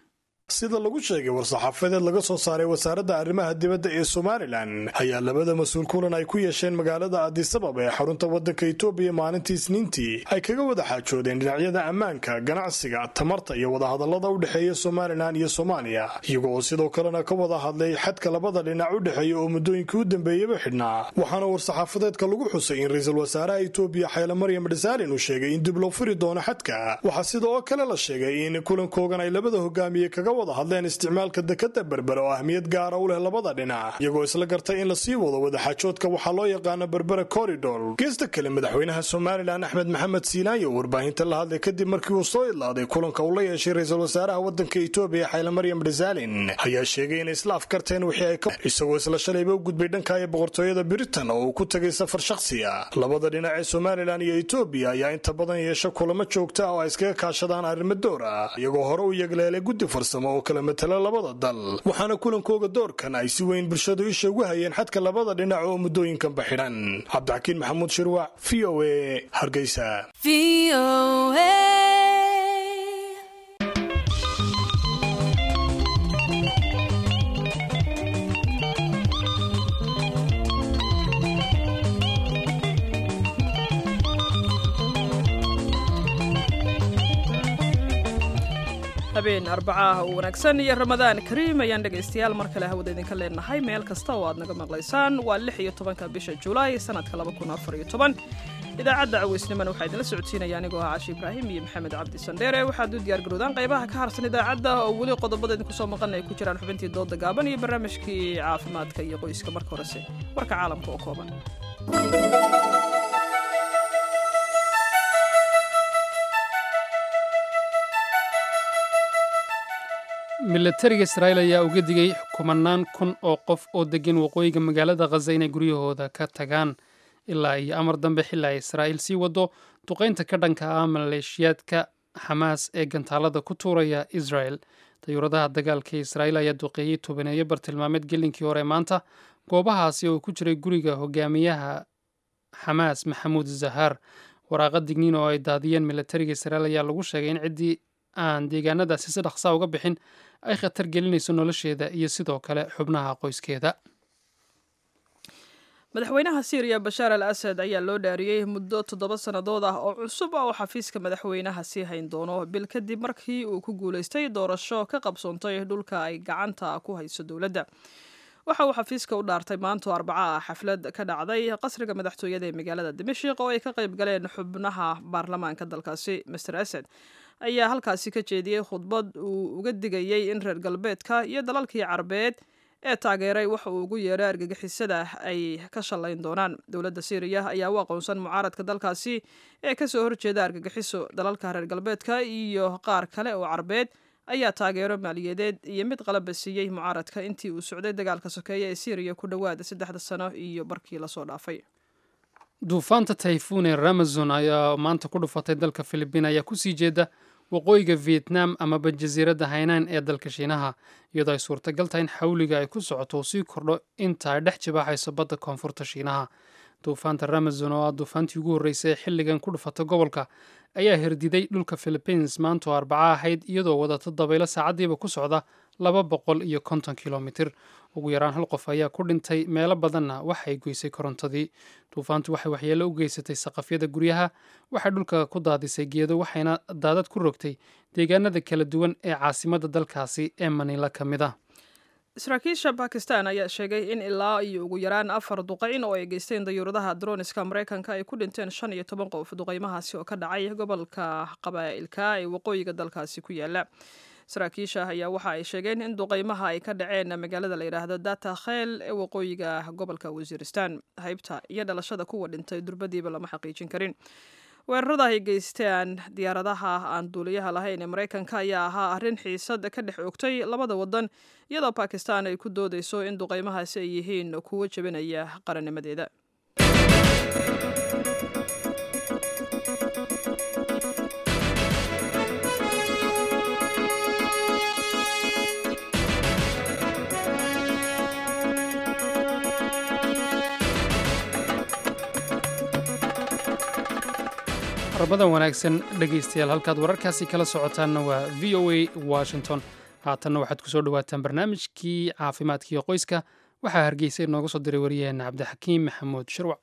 sida lagu sheegay war-saxaafadeed laga soo saaray wasaaradda arrimaha dibadda ee somalilan ayaa labada mas-uul kulan ay ku yeesheen magaalada adisabab ee xarunta waddanka itoobiya maalintii isniintii ay kaga wada xaajoodeen dhinacyada ammaanka ganacsiga tamarta iyo wadahadallada u dhexeeya somalilan iyo soomaaliya iyagoo sidoo kalena ka wada hadlay xadka labada dhinac u dhexeeya oo muddooyinkii u dambeeyaba xidhnaa waxaana war-saxaafadeedka lagu xusay in ra-iisul wasaaraha itoobiya xayle maryam dhasaalin uu sheegay in dib loo furi doono xadka waxaa sidoo kale la sheegay in kulankoogan ay labada hogaamiye kaga wada hadleen isticmaalka dekada berbere oo ahmiyad gaara u leh labada dhinac iyagoo isla gartay in lasii wado wadaxaajoodka waxaa loo yaqaano berbere corridor geesta kale madaxweynaha somalilan axmed maxamed siilaanyo warbaahinta la hadlay kadib markii uu soo idlaaday kulanka uu la yeeshay ra-iisul wasaaraha waddanka itoobiya xayle maryam dhasaalin ayaa sheegay inay isla afkarteen wixii ay ka isagoo isla shalayba u gudbay dhanka ee boqortooyada britain oo uu ku tagay safar shakhsiya labada dhinac ee somalilan iyo itoobiya ayaa inta badan yeesha kulamo joogta ah oo ay iskaga kaashadaan arrimo door ah iyagoo hore u yegleelay guddi farsamo oo kala matala labada dal waxaana kulankooga doorkan ay si weyn bulshadu isha ugu hayeen xadka labada dhinac oo muddooyinkanba xidhan cabdixakiin maxamuud shirwac v o a hargeysa habeen arbacaah u wanaagsan iyo ramadaan kariim ayaan dhegaystayaal mar kale hawada idinka leenahay meel kasta oo aad naga maqlaysaan waa lix iyo tobanka bisha julaay sanadka laba kun afar iyo toban idaacadda caweysnimana waxaa idinla socodsiinaya anigoo ah caashi ibraahim iyo maxamed cabdi sandheere waxaad u diyaargarowdaan qaybaha ka harsan idaacadda oo weli qodobada idinku soo maqan ay ku jiraan xubintii dooda gaaban iyo barnaamijkii caafimaadka iyo qoyska marka horese warka caalamka oo kooban milatariga israa'iil ayaa uga digay kumanaan kun oo qof oo degan waqooyiga magaalada khaza inay guryahooda ka tagaan ilaa iyo amar dambe xilli ay israa'iil sii wado duqaynta ka dhanka ah maleeshiyaadka xamaas ee gantaalada ku tuuraya israel dayuuradaha dagaalka ee israa'iil ayaa duqeeyey tobaneeyo bartilmaameed gelinkii hore maanta goobahaasi oo ku jiray guriga hogaamiyaha xamaas maxamuud zahaar waraaqa digniin oo ay daadiyeen milatariga israa'iil ayaa lagu sheegay in ciddii aan deegaanadaasi si dhaqsaa uga bixin ay khatar gelinayso nolosheeda iyo sidoo kale xubnaha qoyskeeda madaxweynaha syriya bashaar al asad ayaa loo dhaariyey muddo toddoba sannadood ah oo cusub oo xafiiska madaxweynaha sii hayn doono bil kadib markii uu ku guulaystay doorasho ka qabsoontay dhulka ay gacanta ku hayso dowladda waxa uu xafiiska u dhaartay maanto arbaca ah xaflad ka dhacday qasriga madaxtooyada ee magaalada dimashik oo ay ka qayb galeen xubnaha baarlamaanka dalkaasi master asad ayaa halkaasi ka jeediyey khudbad uu uga digayey in reer galbeedka iyo dalalkii carbeed ee taageeray waxa uu ugu yeedhay argagixisada ay ka shallayn doonaan dowladda syriya ayaa u aqoonsan mucaaradka dalkaasi ee kasoo horjeeda argagixiso dalalka reer galbeedka iyo qaar kale oo carbeed ayaa taageero maaliyadeed iyo mid qalaba siiyey mucaaradka intii uu socday dagaalka sokeeye ee syriya ku dhowaada saddexda sano iyo barkii lasoo dhaafay duufaanta tayfuun ee ramazon ayaa maanta ku dhufatay dalka filibiin ayaa kusii jeeda waqooyiga vietnam amaba jasiiradda hainan ee dalka shiinaha iyadoo ay suurtagal tahay in xawliga ay ku socoto uu sii kordho inta ay dhex jibaaxayso badda koonfurta shiinaha duufaanta ramazon oo ah duufaantii ugu horreysay ee xilligan ku dhufata gobolka ayaa herdiday dhulka philippines maantoo arbaca ahayd iyadoo wadata dabaylo saacaddiiba ku socda laba boqol iyo konton kilomitir ugu yaraan hal qof ayaa ku dhintay meelo badanna waxay goysay korontadii duufaantu waxay waxyeello u geysatay saqafyada guryaha waxay dhulka ku daadisay geedo waxayna daadad ku rogtay deegaanada kala duwan ee caasimadda dalkaasi ee maniila ka mid ah saraakiisha bakistan ayaa sheegay in ilaa iyo ugu yaraan afar duqayn oo ay geysteen dayuuradaha droniska maraykanka ay ku dhinteen shan iyo toban qof duqaymahaasi oo ka dhacay gobolka qabaa'ilka ee waqooyiga dalkaasi ku yaala saraakiisha ayaa waxa ay sheegeen in duqaymaha ay ka dhaceen magaalada la yidhaahdo data kheel ee waqooyiga gobolka wasiiristan haybta iyo dhalashada kuwa dhintay durbadiiba lama xaqiijin karin weerarada ay geysteen diyaaradaha aan duuliyaha lahayn ee maraykanka ayaa ahaa arrin xiisad ka dhex oogtay labada wadan iyadoo bakistan ay ku doodayso in duqaymahaasi ay yihiin kuwo jebinaya qarannimadeeda rabadan wanaagsan dhegaystayaal halkaad wararkaasi kala socotaanna waa v o a washington haatanna waxaad kusoo dhawaataan barnaamijkii caafimaadkiiyo qoyska waxaa hargeysa inooga soo diray wariyaheena cabdixakiim maxamuud shirwac.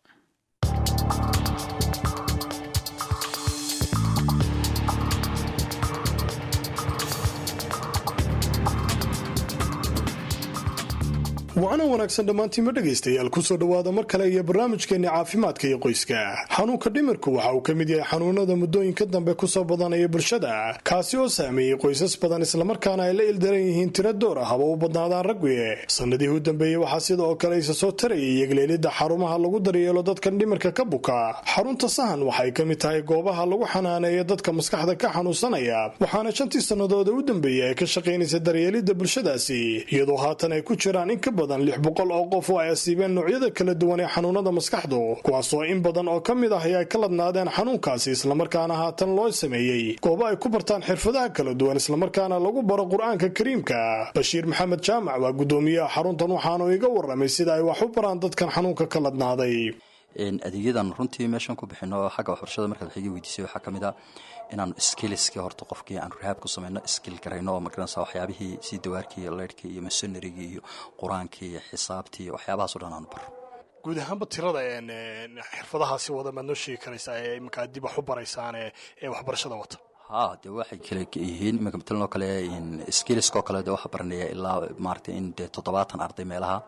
waana wanaagsan dhammaantiinma dhegaystayaal kusoo dhowaada mar kale iyo barnaamijkeenni caafimaadka iyo qoyska. xanuunka dhimirku waxa uu ka mid yahay xanuunada muddooyinka dambe kusoo badanaya bulshada, kaasi oo saameeyey qoysas badan islamarkaana ay la ildaran yihiin tiro door ah haba u badnaadaan ragwi. sannadihii u dambeeyey waxaa sida oo kale isa soo tarayay yegleelidda xarumaha lagu daryeelo dadkan dhimirka ka buka. xarunta sahan waxay ka mid tahay goobaha lagu xanaaneeyo dadka maskaxda ka xanuunsanaya, waxaana shantii sannadooda u dambeeyey ay ka shaqaynaysa daryeelidda bulshadaasi, iyadoo haatan ay ku jiraan in ka badan lix boqol oo qof oo ay asiibeen noocyada kala duwan ee xanuunada maskaxdu, kuwaasoo in badan oo ka mid ah ay ka ladnaadeen xanuunkaasi, islamarkaana haatan loo sameeyey goobo ay ku bartaan xirfadaha kala duwan islamarkaana lagu baro qur-aanka kariimka. bashiir maxamed jaamac waa guddoomiyaha xaruntan, waxaanu iga warramay sida ay wax u baraan dadkan xanuunka ka ladnaaday. adeegyadan runtii meeshan ku bixino xagga waxbarashada markaad waxay weydiisay waxaa ka mid ah inaanu skillska horta qofkii aan rehab ku samayno skill garayno oo magaranaysa waxyaabihii si dawaarkii iyo leydhkii iyo masonarigii iyo qur-aankii iyo xisaabtii iyo waxyaabahaas o dhan aanu baro. guud ahaanba tirada xirfadahaasi wada maad noo sheegi karaysaa ee iminkaa dib wax u baraysaan ee waxbarashada wata? ha dee waxay kale yihiin iminka matalan oo kale skillska oo kale de waxaa baranaya ilaa maaragtay in dee toddobaatan arday meelaha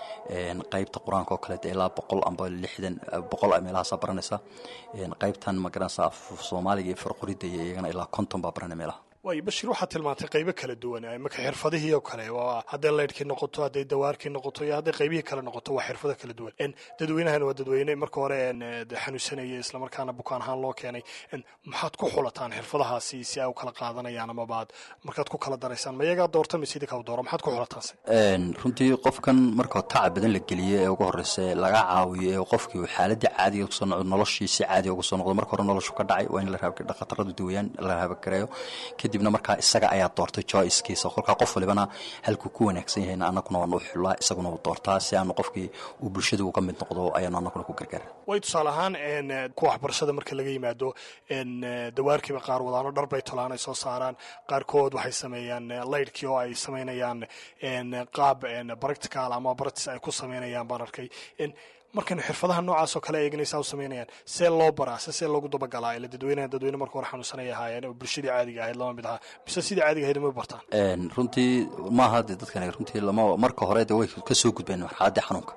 qaybta qur-aanka oo kale de ilaa boqol amba lixdan boqol meelahaasa baranaysa. qaybtan magaranaysa af soomaaliga iyo farqorida iyo iyagana ilaa konton baa baranay meelaha. waayo bashiir waxaad tilmaantay qaybo kala duwan imaka xirfadihii oo kale hadday leydhkii noqoto hadday dawaarkii noqoto iyo hadday qaybihii kale noqoto waa xirfado kala duwan. dadweynahan waa dadweyne marka hore xanuunsanaya islamarkaana bukaan ahaan loo keenay. maxaad ku xulataan xirfadahaasi si ay u kala qaadanayaan amabaad markaad ku kala daraysaan ma iyagaa doorta mise idinka dooro maxaad ku xulataanse? runtii qofkan markao tacab badan la geliye ee ugu horeysa laga caawiyo ee qofkii xaaladii caadiga kusoo noqdo noloshii si caadiga ugu soo noqdo marka hore noloshu ka dhacay waa in la dhaqataradu daweyaan la raabagareeyo kadibna markaa isaga ayaa doortay joyskiisa kolkaa qof walibana halkuu ku wanaagsan yahayna anaguna waanu u xulaa isaguna u doortaa si aanu qofkii uu bulshada uga mid noqdo ayaanu anaguna ku gargaara. way tusaale ahaan kuwa waxbarashada marka laga yimaado dawaarkiiba qaar wadaano dhar bay tolaan ay soo saaraan, qaarkood waxay sameeyaan leydhkii oo ay samaynayaan qaab practical ama practice ay ku samaynayaan baan arkay. markaynu xirfadaha noocaas oo kale eeganaysaa u samaynayaan see loo baraa se see loogu dabagalaa ila dadweynaha dadweyne marka hore xanuunsanay ahaayeen oo bulshadii caadiga ahayd lama mid ahaa mise sidii caadiga ahayd ma bartaan? runtii maaha de dadkan runtii lama marka hore de way ka soo gudbeen marxaladii xanuunka.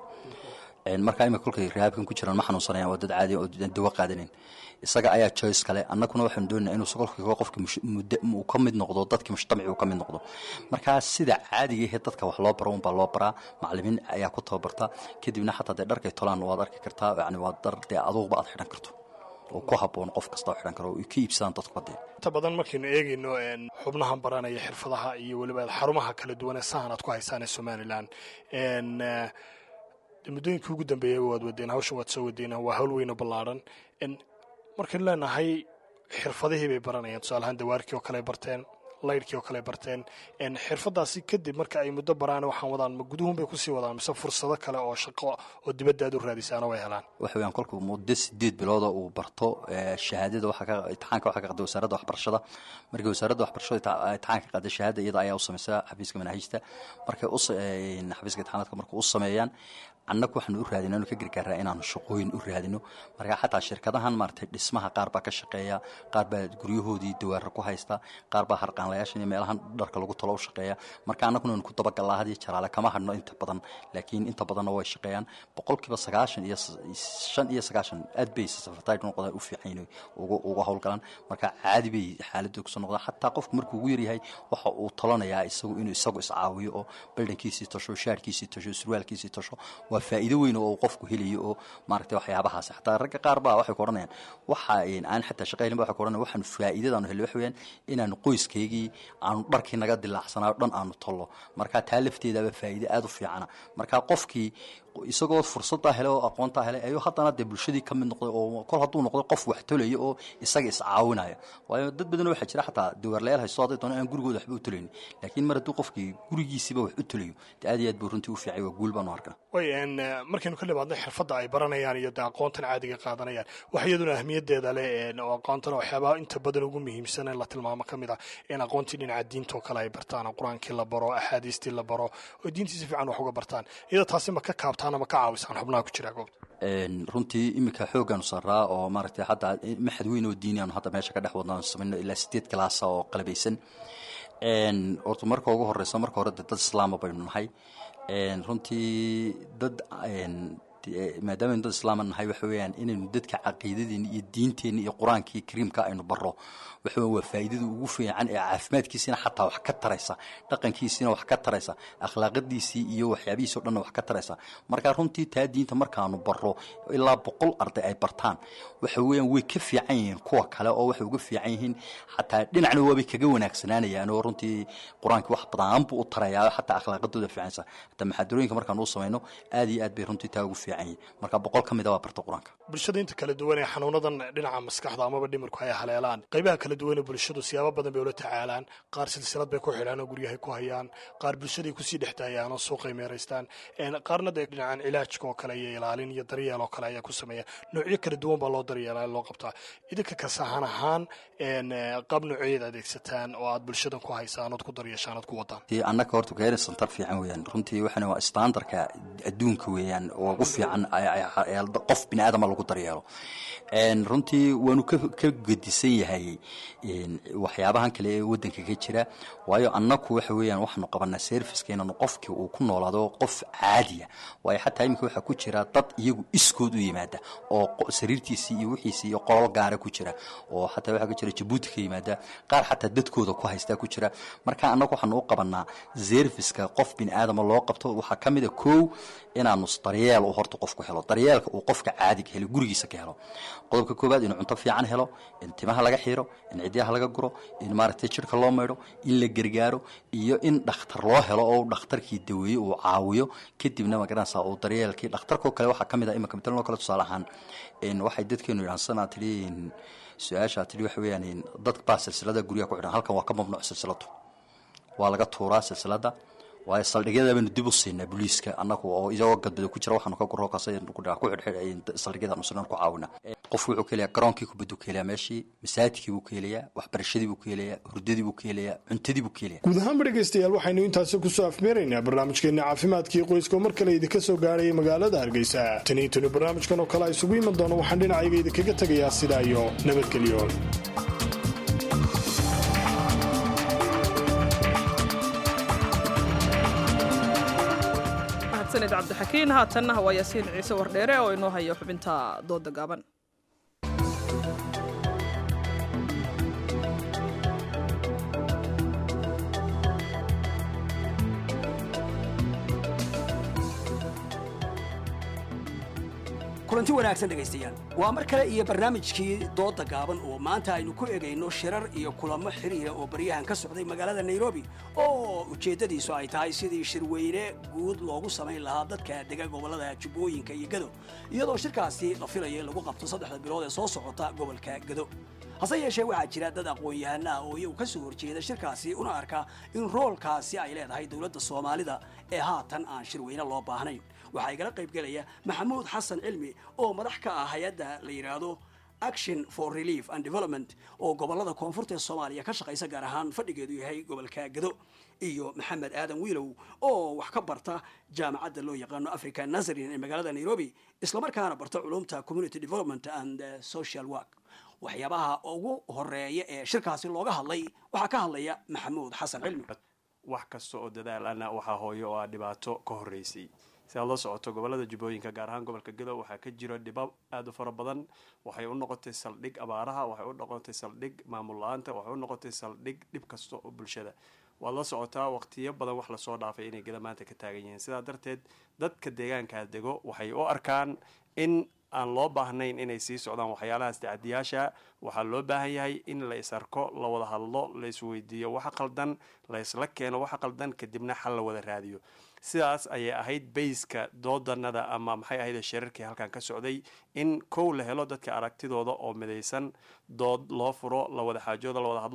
markaa imika kolkay rehaabkan ku jiraan ma xanuunsanayaan waa dad caadi oo dawo qaadanin, isaga ayaa joyce kale. annaguna waxaanu doonayna inuu kolka qofka uu ka mid noqdo dadkii mujtamaci uu ka mid noqdo. markaa sida caadiga ahee dadka wax loo baro unbaa loo baraa, macalimiin ayaa ku tababarta kadibna xataa dee dharkay tolaan waad arki kartaa, yani waa dar dee aduuba aad xidhan karto oo ku haboon qof kasta oo xidhan karo oo ka iibsadaan dadku badee. inta badan markaynu eegayno xubnahan baranaya xirfadaha iyo weliba xarumaha kala duwan ee sahan aad ku haysaan ee somalilan, muddooyinkii ugu dambeeyay waad wadeen hawsha waad soo wadeen waa hawl weyn oo ballaaran. markaynu leenahay xirfadihii bay baranayaan, tusaale ahaan dawaarkii oo kale barteen, leydhkii oo kale barteen. xirfadaasi kadib marka ay muddo baraan waxaan wadaan ma guduhun bay kusii wadaan mise fursado kale oo shaqo oo dibadda aad u raadisaana way helaan? waxa weyaan kolkuu muddo sideed bilooda uu barto shahaadada imtixaanka waxaa ka qaaday wasaaradda waxbarashada. markii wasaaradda waxbarashada imtixaanka qaaday shahaada iyada ayaa u samaysa xafiiska manaahiijta. markay xafiiska imtixaanaadka markay u sameeyaan annagu waxaanu u raadino inu ka gargaaraa inaanu shaqooyin u raadino. markaa xataa shirkadahan maaragtay dhismaha qaar baa ka shaqeeya, qaar baa guryahoodii dawaara ku haysta, qaar baa harqaanlayaashan iyo meelahan dharka lagu talo u shaqeeya. marka annaguna anu ku dabagallaa hadiyo jaraale kama hadhno inta badan, laakiin inta badanna way shaqeeyaan. boqolkiiba sagaashan iyo shan iyo sagaashan aad bay safartayd noqdaan u fiican uga howlgalaan. marka caadi bay xaaladda kusoo noqdaan. xataa qofku markuu ugu yaryahay waxa uu talanayaa isagu inuu isagu iscaawiyo oo baldhankiisii tasho, shaarkiisii tasho, surwaalkiisii tasho. waa faa'iido weyn oo qofku helayo oo maaragtay waxyaabahaas. xataa ragga qaar baa waxay ku odhanayaan waxa aan xataa shaqaynin ba waxay ku odhanayaan waxaan faa'iidadaanu helay waxa weeyaan inaanu qoyskaygii aanu dharkii naga dilaacsanayo dhan aanu tollo. marka taa lafteedaba faa'iido aad u fiicana. marka qofkii isagoo fursaddaa helay oo aqoontaa helay ayuu haddana dee bulshadii ka mid noqday oo kol hadduu noqday qof wax tolaya oo isaga iscaawinaya. waayo dad badan waxaa jira xataa dawaarlayaal haysto hadday doonaan aan gurigooda waxba u tolayn, laakiin mar hadduu qofkii gurigiisiiba wax u tolayo dee aad iyo aad buu runtii u fiicay waa guul baanu arkana. way markaynu ka nimaadnay xirfadda ay baranayaan iyo de aqoontan caadiga qaadanayaan wax iyaduna ahmiyadeeda leh oo aqoontana waxyaabaha inta badan ugu muhiimsan in la tilmaamo ka mid ah in aqoontii dhinaca diinta oo kale ay bartaan qur-aankii la baro axaadiistii la baro oo diintii si fiican wax uga bartaan iyada taasi ma ka kaabtaan ama ka caawisaan xubnaha ku jira goobta runtii iminka xoogaanu saraa oo maaragtay hadda maxad weyn oo diini aanu hadda meesha ka dhex wadnaanu samayno ilaa sideed kalaasa oo qalabaysan horta marka ugu horeysa marka hore dad islaama baynu nahay runtii dad maadaama dad islaama nahay waxa weeyaan inaynu dadka caqiidadeena iyo diinteena iyo qur-aankii kariimka aynu barro waxa waa faa'iidada ugu fiican ee caafimaadkiisina xataa wax ka taraysa dhaqankiisina wax ka taraysa akhlaaqadiisii iyo waxyaabihiisoo dhanna wax ka taraysa marka runtii taa diinta markaanu barro ilaa boqol arday ay bartaan waxa weeyaan way ka fiican yihiin kuwa kale oo waxay uga fiican yihiin xataa dhinacna waabay kaga wanaagsanaanayaan oo runtii qur-aankii wax badan buu u tarayaa xataa akhlaaqadooda fiicansa hataa maxaadarooyinka markaan u samayno aad iyo aad bay runtii taa ugu fiican yihiin marka boqol ka mid a waa barta qur-aanka bulshada inta kala duwan ee xanuunadan dhinaca maskaxda amaba dhimirku ay haleelaan qaybaha kala duwan ee bulshadu siyaabo badan bay ula tacaalaan qaar silsilad bay ku xidhaan oo guryahay ku hayaan qaar bulshaday kusii dhex daayaan oo suuqay meeraystaan qaarna dee dhinacan cilaajka oo kale iyo ilaalin iyo daryeel oo kale ayaa ku sameeya noocyo kala duwan baa loo daryeelaa loo qabtaa idinka kasahan ahaan qaab nooceed adeegsataan oo aad bulshadan ku haysaan ood ku daryeeshaan ood ku wadaan annaka horta gaari santar fiican weeyaan runtii waxana waa standardka adduunka weeyaan oo ugu fiican qof bini aadama lagu daryeelo runtii waanu ka gedisan yahay waxyaabahan kale ee wadanka ka jira waayo annaku waxa weeyaan waxaanu qabanaa serviceka inaanu qofkii uu ku noolaado qof caadiya waayo xataa iminka waxaa ku jira dad iyagu iskood u yimaada oo sariirtiisii iyo wixiisii iyo qolol gaara ku jira oo xataa waxaa ka jira jabuuti ka yimaada qaar xataa dadkooda ku haystaa ku jira marka annagu waxaanu u qabanaa serviceka qof bini aadama loo qabto waxaa ka mid a kow inaanu daryeel u horta qofku helo daryeelka uu qofka caadiga helo gurigiisa ka helo qodobka koowaad inuu cunto fiican helo in timaha laga xiro in cidyaha laga guro in maaragtay jirka loo maydho in la gargaaro iyo in dhakhtar loo helo oo dhakhtarkii daweeye uu caawiyo kadibna magaranaysaa uu daryeelkii dhakhtarkoo kale waxaa ka mid ah imanka matalan oo kale tusaale ahaan waxay dadkeenu yidhahan sanaa tidhi su-aashaa tidhi waxa weeyaan dad baa silsilada guryaha ku xidhan halkan waa ka mamnuuc silsiladu waa laga tuuraa silsilada waayo saldhigyada baynu dib u siinaa booliiska annagu oo iyagoo gadbada ku jira waxaanu ka guro kaasa ku xidhxidh saldhigyada nusunan ku caawina qofku wuxuu ka helayaa garoonkii kubaddu ka helayaa meeshii masaajidkii buu ka helayaa waxbarashadii buu ka helayaa hurdadii buu ka helayaa cuntadii buu ka helayaa guud ahaanba dhegaystayaal waxaynu intaasi kusoo afmeeraynaa barnaamijkeena caafimaadkii qoyska oo mar kale idinka soo gaarayay magaalada hargeysa tanii tani barnaamijkan oo kale a isugu iman doono waxaan dhinacayga idinkaga tegayaa sidaa iyo nabadgelyo sanid cabdixakiin haatanna waa yaasiin ciise wardheere oo inoo hayo xubinta dooda gaaban kulanti wanaagsan dhegaystayaal waa mar kale iyo barnaamijkii dooda gaaban oo maanta aynu ku egayno shirar iyo kulamo xiriira oo baryahan ka socday magaalada nairobi oo ujeeddadiisu ay tahay sidii shirweyne guud loogu samayn lahaa dadka dega gobollada jubbooyinka iyo gado iyadoo shirkaasi la filaya in lagu qabto saddexda bilood ee soo socota gobolka gado hase yeeshee waxaa jira dad aqoon-yahana ah oo iyagu ka soo horjeeda shirkaasi una arka in roolkaasi ay leedahay dowladda soomaalida ee haatan aan shirweyne loo baahnayn waxaa igala qayb gelaya maxamuud xasan cilmi oo madax ka ah hay-adda la yidhaahdo action for relief and development oo gobollada koonfurta ee soomaaliya ka shaqaysa gaar ahaan fadhigeedu yahay gobolka gado iyo maxamed aadan wiilow oo wax ka barta jaamacadda loo yaqaano africa nazarin ee magaalada nairobi islamarkaana barta culumta community development and social work waxyaabaha ugu horeeya ee shirkaasi looga hadlay waxaa ka hadlaya maxamuud xasan cilmi wax kasta oo dadaal ana waxaa hooyo oo aa dhibaato ka horreysay si aad la socoto gobollada jubbooyinka gaar ahaan gobolka gado waxaa ka jiro dhibab aada u fara badan waxay u noqotay saldhig abaaraha waxay u noqotay saldhig maamul la-aanta waxay u noqotay saldhig dhib kasta oo bulshada waad la socotaa waqtiyo badan wax lasoo dhaafay inay gada maanta ka taagan yihiin sidaa darteed dadka deegaankaa dego waxay u arkaan in aan loo baahnayn inay sii socdaan waxyaalahaas tacadiyaasha waxaa loo baahan yahay in la is arko la wada hadlo la isweydiiyo waxa qaldan la isla keeno waxa qaldan kadibna xal la wada raadiyo sidaas ayay ahayd bayska doodanada ama maxay ahayd shirarkii halkan ka socday in kow la helo dadka aragtidooda oo midaysan dood loo furo la wada xaajooda la wada hadlo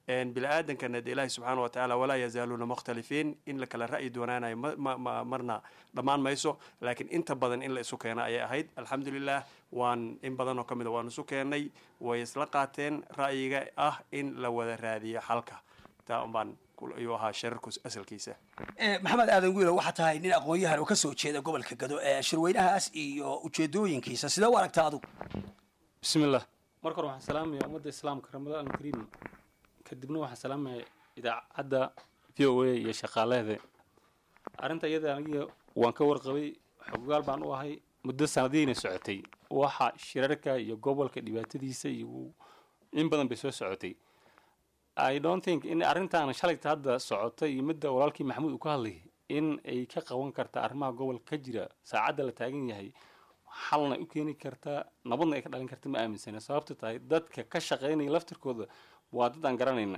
bili-aadankana de ilaahi subxaana wa tacaala walaa yazaaluuna mukhtalifiin in la kala ra'yi doonaanayo marna dhammaan mayso laakiin inta badan in la isu keena ayay ahayd alxamdulilah waan in badan oo ka mid a waan isu keenay way isla qaateen ra'yiga ah in la wada raadiyo xalka taa unbaan ayuu ahaa shirarku asalkiisa maxamed aadan wiilo waxaa tahay nin aqoon-yahan oo ka soo jeeda gobolka gado shirweynahaas iyo ujeedooyinkiisa sidee u aragtaa adugu bismillah marka hore waxaan salaamaya ummadda islaamka ramadaan alkariim kadibna waxaan salaamaya idaacadda v o a iyo shaqaaleeda arrinta iyada aniga waan ka warqabay xogaal baan u ahay muddo sanadiina socotay waxa shirarka iyo gobolka dhibaatadiisa iyo in badan bay soo socotay I don't think in arrintan shalayta hadda socotay iyo midda walaalkii maxamuud uu ka hadlayay in ay ka qaban karta arrimaha gobolka ka jira saacadda la taagan yahay xalna u keeni kartaa nabadna ay ka dhalin karta ma aaminsana sababta tahay dadka ka shaqaynaya laftirkooda waa dad aan garanayna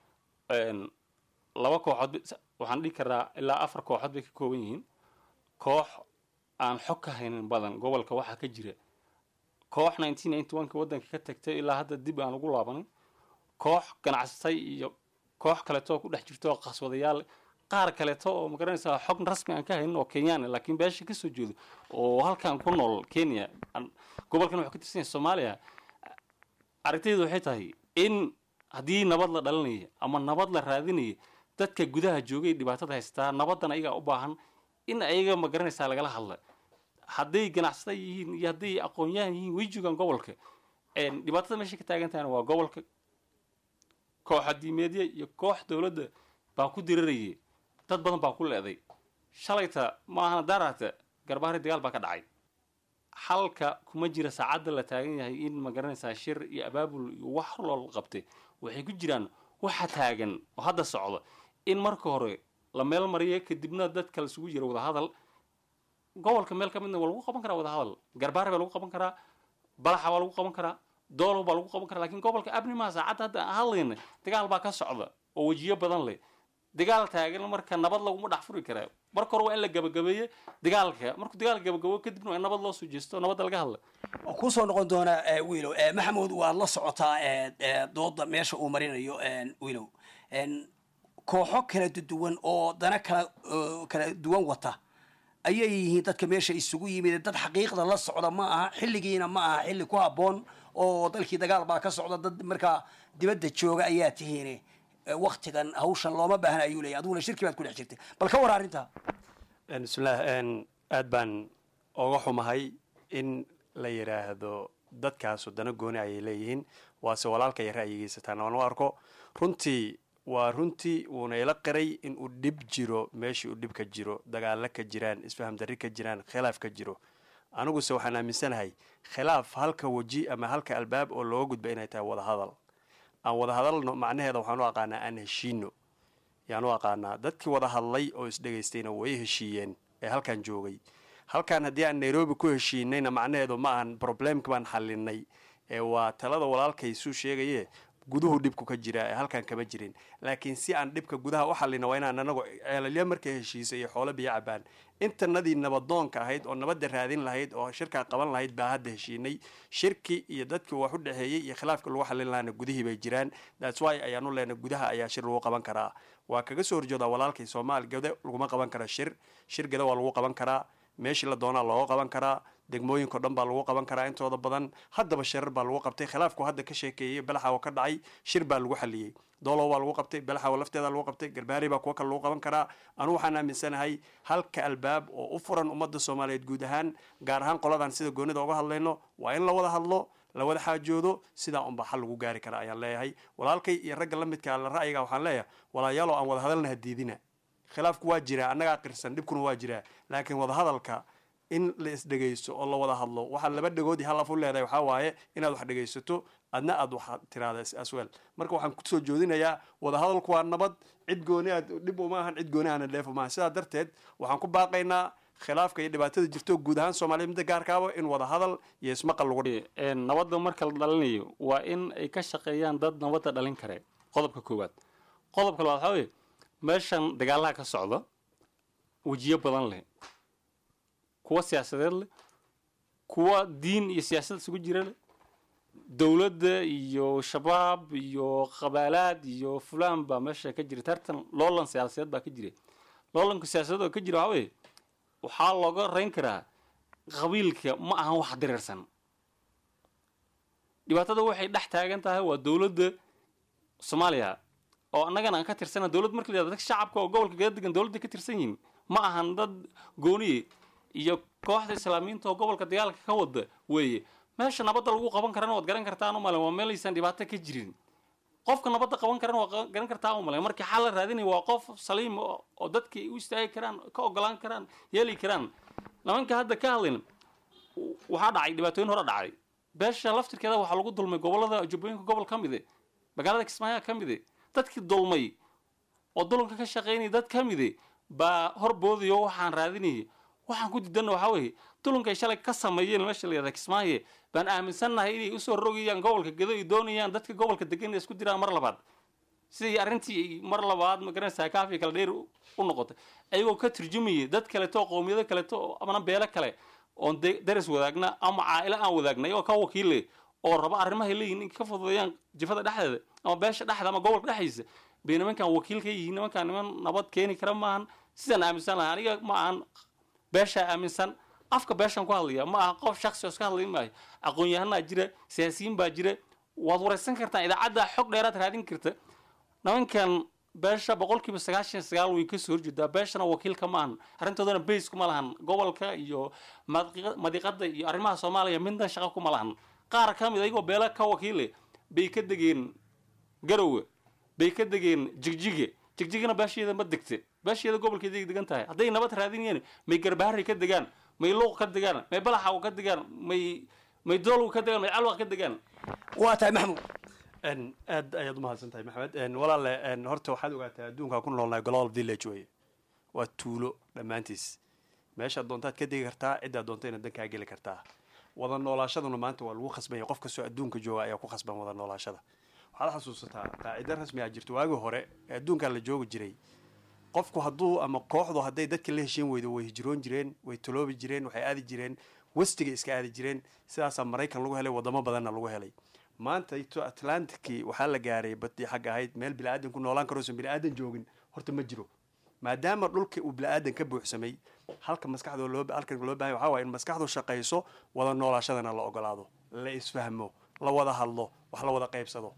laba kooxood waxaan dhihi karaa ilaa afar kooxood bay ka kooban yihiin koox aan xog ka haynin badan gobolka waxaa ka jira koox nineteen ninety one ka waddanka ka tagtay ilaa hadda dib aan ugu laabanin koox ganacsatay iyo koox kaleeto oo ku dhex jirto oo qaswadayaal qaar kaleeto oo magaranaysaa xog rasmi aan ka haynin oo kenyaan laakiin beesha ka soo jeedo oo halkan ku nool kenya gobolkan wuxuu ka tirsan yahay soomaaliya aragtaydu waxay tahay in haddii nabad la dhalinayo ama nabad la raadinayo dadka gudaha joogay dhibaatada haystaa nabadan ayagaa u baahan in ayaga magaranaysaa lagala hadla hadday ganacsata yihiin iyo hadday aqoon-yahan yihiin way joogaan gobolka dhibaatada meesha ka taagan tahayna waa gobolka kooxa diimeedya iyo koox dowladda baa ku dirarayay dad badan baa ku leeday shalayta maahan daraata garbaari dagaal baa ka dhacay xalka kuma jira saacadda la taagan yahay in magaranaysaa shir iyo abaabul iyo wax lool qabtay waxay ku jiraan waxa taagan oo hadda socda in marka hore la meel mariyo kadibna dadka la isugu jira wadahadal gobolka meel ka midna waa lagu qaban karaa wadahadal garbaari baa lagu qaban karaa balaxa waa lagu qaban karaa doolow baa lagu qaban karaa laakiin gobolka abnimaa saacadda hadda aan hadlayna dagaal baa ka socda oo wejiyo badan leh dagaal taagan marka nabad laguma dhex furi karaa marka hore waa in la gabagabeeyo dagaalka markuu dagaal gabagabo kadibna waa in nabad loo soo jeesto nabadda laga hadla oo ku soo noqon doona wiilow maxamuud waad la socotaa dooda meesha uu marinayo wiilow kooxo kala duwan oo dana kala kala duwan wata ayay yihiin dadka meesha isugu yimid dad xaqiiqda la socda ma aha xilligiina ma aha xilli ku habboon oo dalkii dagaal baa ka socda dad markaa dibadda jooga ayaa tihiine waktigan hawshan looma baahna ayuu leeyahy adiguna shirki baad ku dhex jirtay bal ka war arrinta bismillah aad baan oga xumahay in la yidhaahdo dadkaasu dana gooni ayay leeyihiin waase walaalka iyo ra'yigiisa taana waan u arko runtii waa runtii wuuna ila qiray in uu dhib jiro meeshii uu dhib ka jiro dagaalo ka jiraan isfaham darri ka jiraan khilaaf ka jiro aniguse waxaan aaminsanahay khilaaf halka weji ama halka albaab oo looga gudba inay tahay wadahadal aan wada hadalno macnaheeda waxaan u aqaanaa aan heshiino yaan u aqaanaa dadkii wada hadlay oo isdhegaystayna way heshiiyeen ee halkan joogay halkan haddii aan nairobi ku heshiinayna macnaheedu ma ahan problemka baan xalinay ee waa talada walaalkay suu sheegaye guduhu dhibku ka jira ee halkan kama jirin laakiin si aan dhibka gudaha u xalino waa inaan anagu ceelalya markay heshiisay iyo xoolo biyo cabaan intanadii nabadoonka ahayd oo nabadda raadin lahayd oo shirkaa qaban lahayd baa hadda heshiinay shirki iyo dadkii wax u dhexeeyey iyo khilaafka lagu xalin lahaana gudihii bay jiraan that's why ayaanu leenay gudaha ayaa shir lagu qaban karaa waa kaga soo horjeedaa walaalkay soomaali gade laguma qaban kara shir shir gada waa lagu qaban karaa meeshii la doonaa looga qaban karaa degmooyinko dhan baa lagu qaban karaa intooda badan haddaba shirar baa lagu qabtay khilaafku hadda ka sheekeeyey balaxawo ka dhacay shir baa lagu xaliyey doolow baa lagu qabtay balaxawo lafteeda lagu qabtay garbaari baa kuwa kale lagu qaban karaa anu waxaan aaminsanahay halka albaab oo u furan ummadda soomaaliyeed guud ahaan gaar ahaan qoladan sida goonida uga hadlayno waa in la wada hadlo la wada xaajoodo sidaa unbaa xal lagu gaari karaa ayaan leeyahay walaalkay iyo ragga la midka la ra'yiga waxaan leeyahay walaayaalo aan wada hadalna hadiidina khilaafku waa jiraa annagaa qirsan dhibkuna waa jiraa laakiin wadahadalka in la isdhegaysto oo la wada hadlo waxaa laba dhagood hal af u leedahay waxaa waaye inaad wax dhegaysato adna aad wax tiraada aswel marka waxaan kusoo joodinayaa wadahadalku waa nabad cid gooni aad dhib uma ahan cid gooni ahna dheef uma ahan sidaa darteed waxaan ku baaqaynaa khilaafka iyo dhibaatada jirto guud ahaan soomaaliya midda gaarkaaba in wada hadal iyo ismaqal lagu nabadda marka la dhalinayo waa in ay ka shaqeeyaan dad nabadda dhalin kare qodobka koowaad qodobka labaad waxaa weye meeshan dagaalaha ka socda wejiyo badan leh kuwa siyaasadeed leh kuwa diin iyo siyaasad isugu jira leh dowladda iyo shabaab iyo qabaalaad iyo fulaan baa meesha ka jira tartan loolan siyaasadeed baa ka jira loolanka siyaasadeed oo ka jira waxaa weye waxaa looga rayn karaa qabiilka ma ahan wax dirirsan dhibaatada waxay dhex taagan tahay waa dowladda soomaaliya oo annagana aan ka tirsana dowlad marka la yidhahdo dadka shacabka oo gobolka gada degan dowladda ka tirsan yihiin ma ahan dad gooniye iyo kooxda islaamiyiinta oo gobolka dagaalka ka wada weeye meesha nabadda lagu qaban karana waad garan kartaan u malen waa meelaysan dhibaato ka jirin qofka nabadda qaban karana waa garan kartaa u malen markii xal la raadinaya waa qof saliim oo dadkii u istaagi karaan ka ogolaan karaan yeeli karaan nimanka hadda ka hadlayn waxaa dhacay dhibaatooyin hore dhacay beesha laftirkeeda waxaa lagu dulmay gobolada jubbooyinka gobol ka mide magaalada kismaayo ka mide dadkii dulmay oo dulunka ka shaqaynaya dad ka mide baa horboodayo waxaan raadinayay waxaan ku diidana waxaa weeye dulunka ay shalay ka sameeyeen meesha la yidhahda kismaayo baan aaminsannahay inay usoo rogayaan gobolka gedo ay doonayaan dadka gobolka degan inay isku diraan mar labaad sidii arrintii mar labaad magaranaysaa kaafi kala dheer u noqotay ayagoo ka turjumayay dad kaleto oo qowmiyado kaleto amana beelo kale oon daris wadaagna ama caa'ilo aan wadaagna ayagoo ka wakiille oo raba arrimahay leeyihin in ka fududeeyaan jifada dhexdeeda ama beesha dhexda ama gobolka dhexdiisa bay nimankan wakiil ka yihiin nimankan niman nabad keeni kara maahan sidaan aaminsan lahay aniga ma ahan beeshaa aaminsan afka beeshaan ku hadlaya ma aha qof shaksi oo iska hadlay maayo aqoon-yahanaa jira siyaasiyiin baa jira waad waraysan kartaan idaacadda xog dheeraad raadin karta nimankan beesha boqolkiiba sagaashan sagaal way kasoo horjeedaa beeshana wakiilka ma ahan arrintoodana bays kuma lahan gobolka iyo madiqada iyo arrimaha soomaaliya midna shaqo kuma lahan qaar ka mid ayagoo beela ka wakiile bay ka degeen garowe bay ka degeen jigjige jigjigana beesheeda ma degte beesheeda gobolkeeday degan tahay hadday nabad raadinayeen may garbaharey ka degaan may luuq ka degaan may balaxaw ka degaan may may doolw ka degaan may calwaq ka degaan waa tahay maxamuud aad ayaad umahadsan tahay maxamed walaale horta waxaad ogaataa adduunkaa ku noolnahay global village weye waa tuulo dhammaantiis meeshaad doontaad ka degi kartaa ciddaad doonta inaad dankaa geli kartaa wada noolaashaduna maanta waa lagu khasbanya qof kastoo adduunka jooga ayaa ku khasban wada noolaashada waxaad xasuusataa qaacido rasmi a jirto waagii hore ee adduunkaa la joogi jiray qofku hadduu ama kooxdu hadday dadka la heshiin weydo way hijroon jireen way taloobi jireen waxay aadi jireen westiga iska aadi jireen sidaasaa maraykan lagu helay wadamo badanna lagu helay maanta ito atlanticii waxaa la gaaray badii xagga ahayd meel bini-aadan ku noolaan karoosan bini-aadan joogin horta ma jiro maadaama dhulka uu bini-aadan ka buuxsamay halka maskaxdoo loo halkan loo baahay waxaa waaya in maskaxdu shaqayso wada noolaashadana la ogolaado la isfahmo la wada hadlo wax la wada qaybsado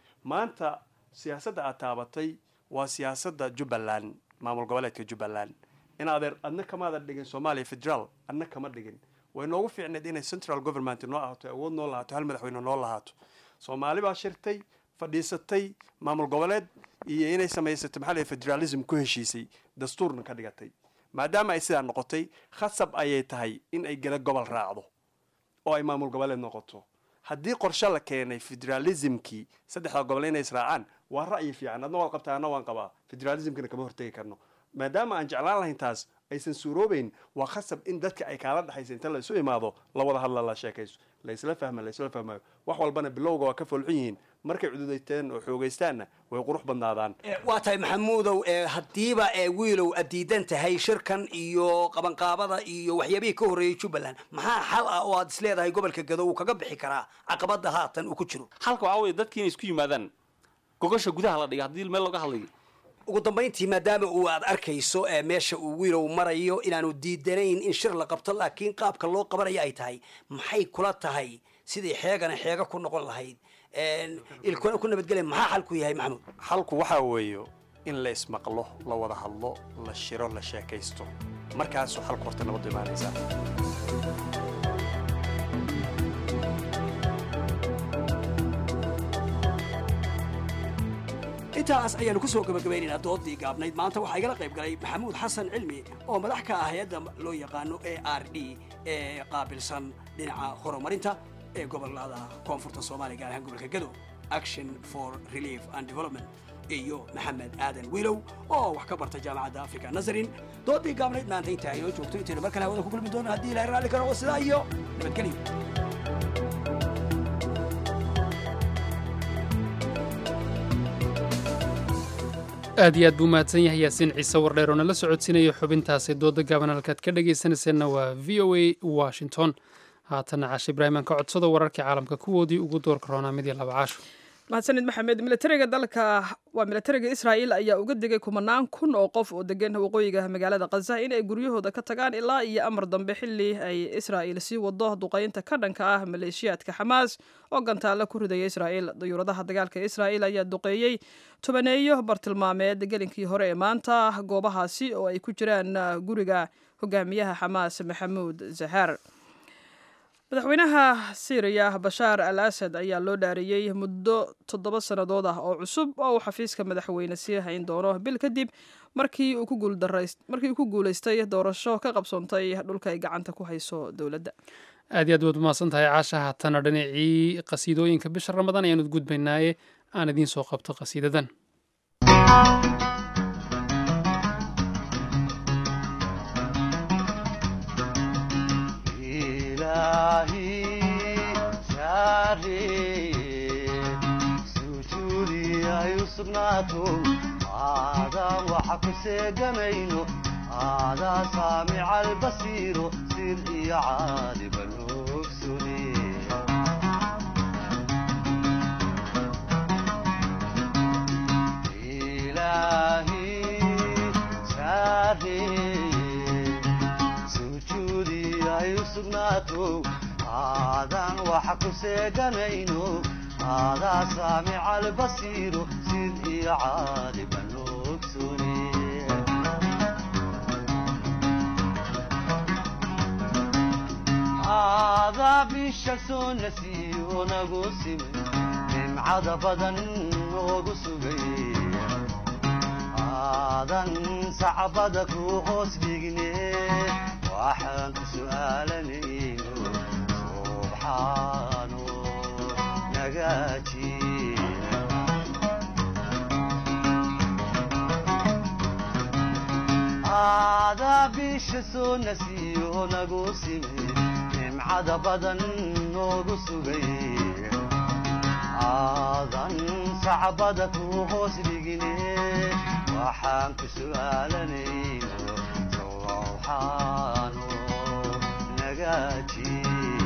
maanta siyaasadda aad taabatay waa siyaasadda jubbaland maamul goboleedka jubbaland in adeer adna kamaadan dhigin soomaaliya federaal adna kama dhigin way noogu fiicneed inay central government noo ahaato awood noo lahaato hal madaxweyne noo lahaato soomaali baa shirtay fadhiisatay maamul goboleed iyo inay samaysato maxaa la federalism ku heshiisay dastuurna ka dhigatay maadaama ay sidaa noqotay khasab ayay tahay in ay gala gobol raacdo oo ay maamul goboleed noqoto haddii qorshe la keenay federalismkii saddexda gobol inay israacaan waa ra'yi fiican adna waad qabtaa adna waan qabaa federalismkana kama hortegi karno maadaama aan jeclaan lahayn taas aysan suuroobeyn waa khasab in dadka ay kaala dhexaysa inta la isu imaado la wada hadla la sheekayso la isla fahma la isla fahmayo wax walbana bilowga waa ka foolxun yihiin markay cududayteen oo xoogaystaanna way qurux badnaadaan waa tahay maxamuudow haddiiba wiilow aad diidan tahay shirkan iyo qabanqaabada iyo waxyaabihii ka horreeyey jubbaland maxaa xal ah oo aad isleedahay gobolka gado uu kaga bixi karaa caqabada haatan uu ku jiro halka waxaa weye dadki inay isku yimaadaan gogosha gudaha la dhiga haddii meel looga hadlayo ugu dambayntii maadaama uu aad arkayso meesha uu wiilow marayo inaanu diidanayn in shir la qabto laakiin qaabka loo qabanayo ay tahay maxay kula tahay sidii xeegana xeega ku noqon lahayd ilkuna ku nabadgelya maxaa xalku yahay maxamuud xalku waxaa weeyo in la ismaqlo la wada hadlo la shiro la sheekaysto markaasuu xalku horta nabaddu imaanaysaa intaas ayaanu ku soo gabagabaynaynaa doodii gaabnayd maanta waxaa igala qayb galay maxamuud xasan cilmi oo madax ka ah hay-adda loo yaqaano a r d ee qaabilsan dhinaca horumarinta ee gobolada koonfurta soomaaliya gaar ahaan gobolka gado action for relief and development iyo maxamed aadan wiilow oo wax ka barta jaamacadda africa nazarin doodii gaabnayd maanta intaa inoo joogto intaynu mar kale hawada ku kulmi doono haddii ilahay raalli karo sidaa iyo nabadgelyo aad iyo aad buu mahadsan yahay yaasiin ciise wardheer oo nala socodsiinayo xubintaasi dooda gaaban halkaad ka dhagaysanayseena waa v o a washington haatana cashe ibraahim aan ka codsado wararkii caalamka kuwoodii ugu doorka roonaa mid iyo laba caasho mahadsanid maxamed militariga dalka waa militariga israa'iil ayaa uga digay kumanaan kun oo qof oo degan waqooyiga magaalada khaza in ay guryahooda ka tagaan ilaa iyo amar dambe xilli ay israa'iil sii wado duqaynta ka dhanka ah maleeshiyaadka xamaas oo gantaale ku ridaya israa'iil dayuuradaha dagaalka israa'iil ayaa duqeeyey tobaneeyo bartilmaameed gelinkii hore ee maanta goobahaasi oo ay ku jiraan guriga hogaamiyaha xamaas maxamuud zahaar madaxweynaha syriya bashaar al asad ayaa loo dhaariyey muddo toddoba sannadood ah oo cusub oo uu xafiiska madaxweyne sii hayn doono bil kadib markii uu ku guulaystay doorasho ka qabsoontay dhulka ay gacanta ku hayso dowladda aad iyo aad waad umahadsan tahay caasha haatana dhinacii qasiidooyinka bisha ramadaan ayaanu gudbaynaaye aan idiin soo qabto qasiidadan aadaan waxa ku seegamayno aadaa saamica albasiiro sir iyo caaliba noogsune ilaahi saareye sujuudi ay u sugnaato aadaan waxa ku seegamayno aadaa saamica albasiiro sir iyo caaliba noogsune aadaa bisha soo nasiyo nagu simay nimcada badan noogu sugay aadan sacbada ku hoos dhigne waxaan ku su'aalanayno subxaano nagaaji aadaa bisha soo nasiyo nagu simay nimcada badan noogu sugay aadan sacbada ku hoos dhigine waxaan ku su'aalanayno subxaano nagaaji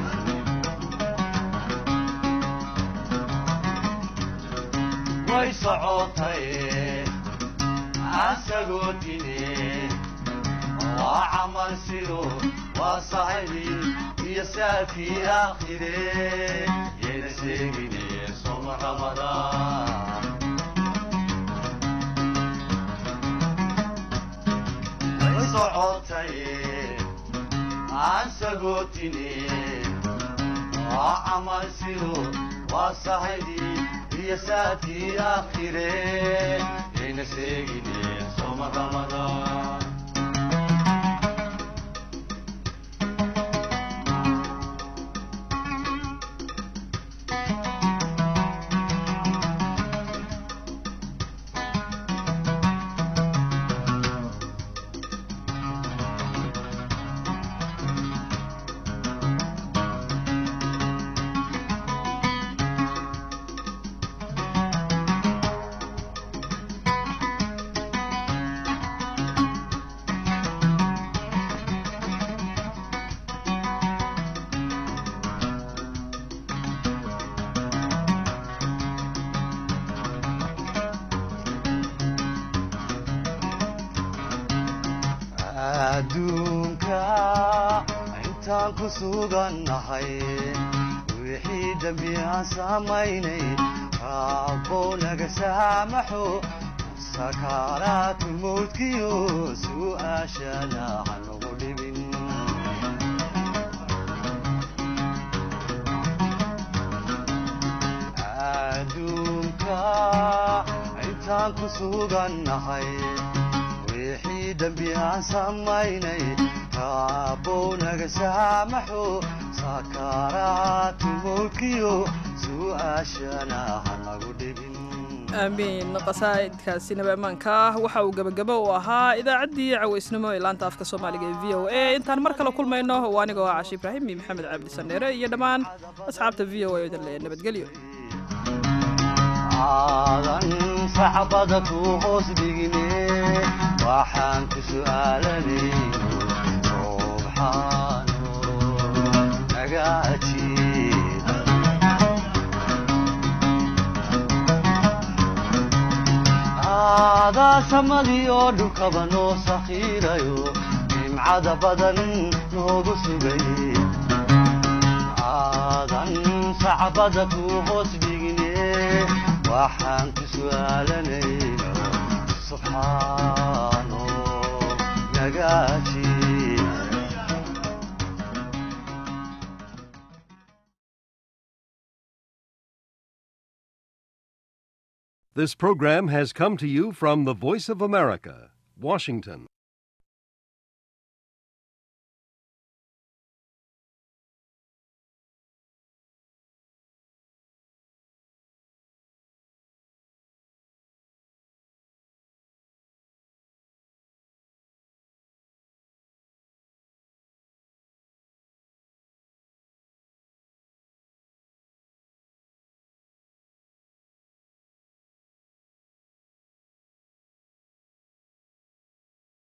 way socotay asagoo dine waa camal sido waa sahibi iyo saafii aakhire yeena seegine soma ramadaan way socotay asagoo dine waa camal sido waa sahibi iyo saafii aakhire yeena seegine soma ramadaan adduunka intaan ku sugannahay wixii dembi aan samaynay raabbow naga saamaxo sakaaraatu mawdkiyo su'aashana hanagu dhibin adduunka intaan ku sugannahay wixii dembi aan samaynay raabbow naga saamaxo sakaaraatu mawdkiyo su'aashana hanagu dhibin aamiin qasaa'idkaasi nabaamaanka ah waxa uu gabagabo u ahaa idaacaddii cawaysnimo ee laanta afka soomaaliga ee v o a intaan mar kale kulmayno waa anigoo ah cashi ibraahim iyo maxamed cabdi saneere iyo dhammaan asxaabta v o a idin le nabadgelyo aadan sacbada ku hoos dhigine waxaan ku su'aalanayno subxaano naga nagaajiida aadaa samadii oo dhulkaba noo sakhiirayo nimcada badan noogu sugay aadan sacbada ku hoos dhigne waxaan ku su'aalanayno subxaano nagaajiida This program has come to you from the Voice of America, Washington.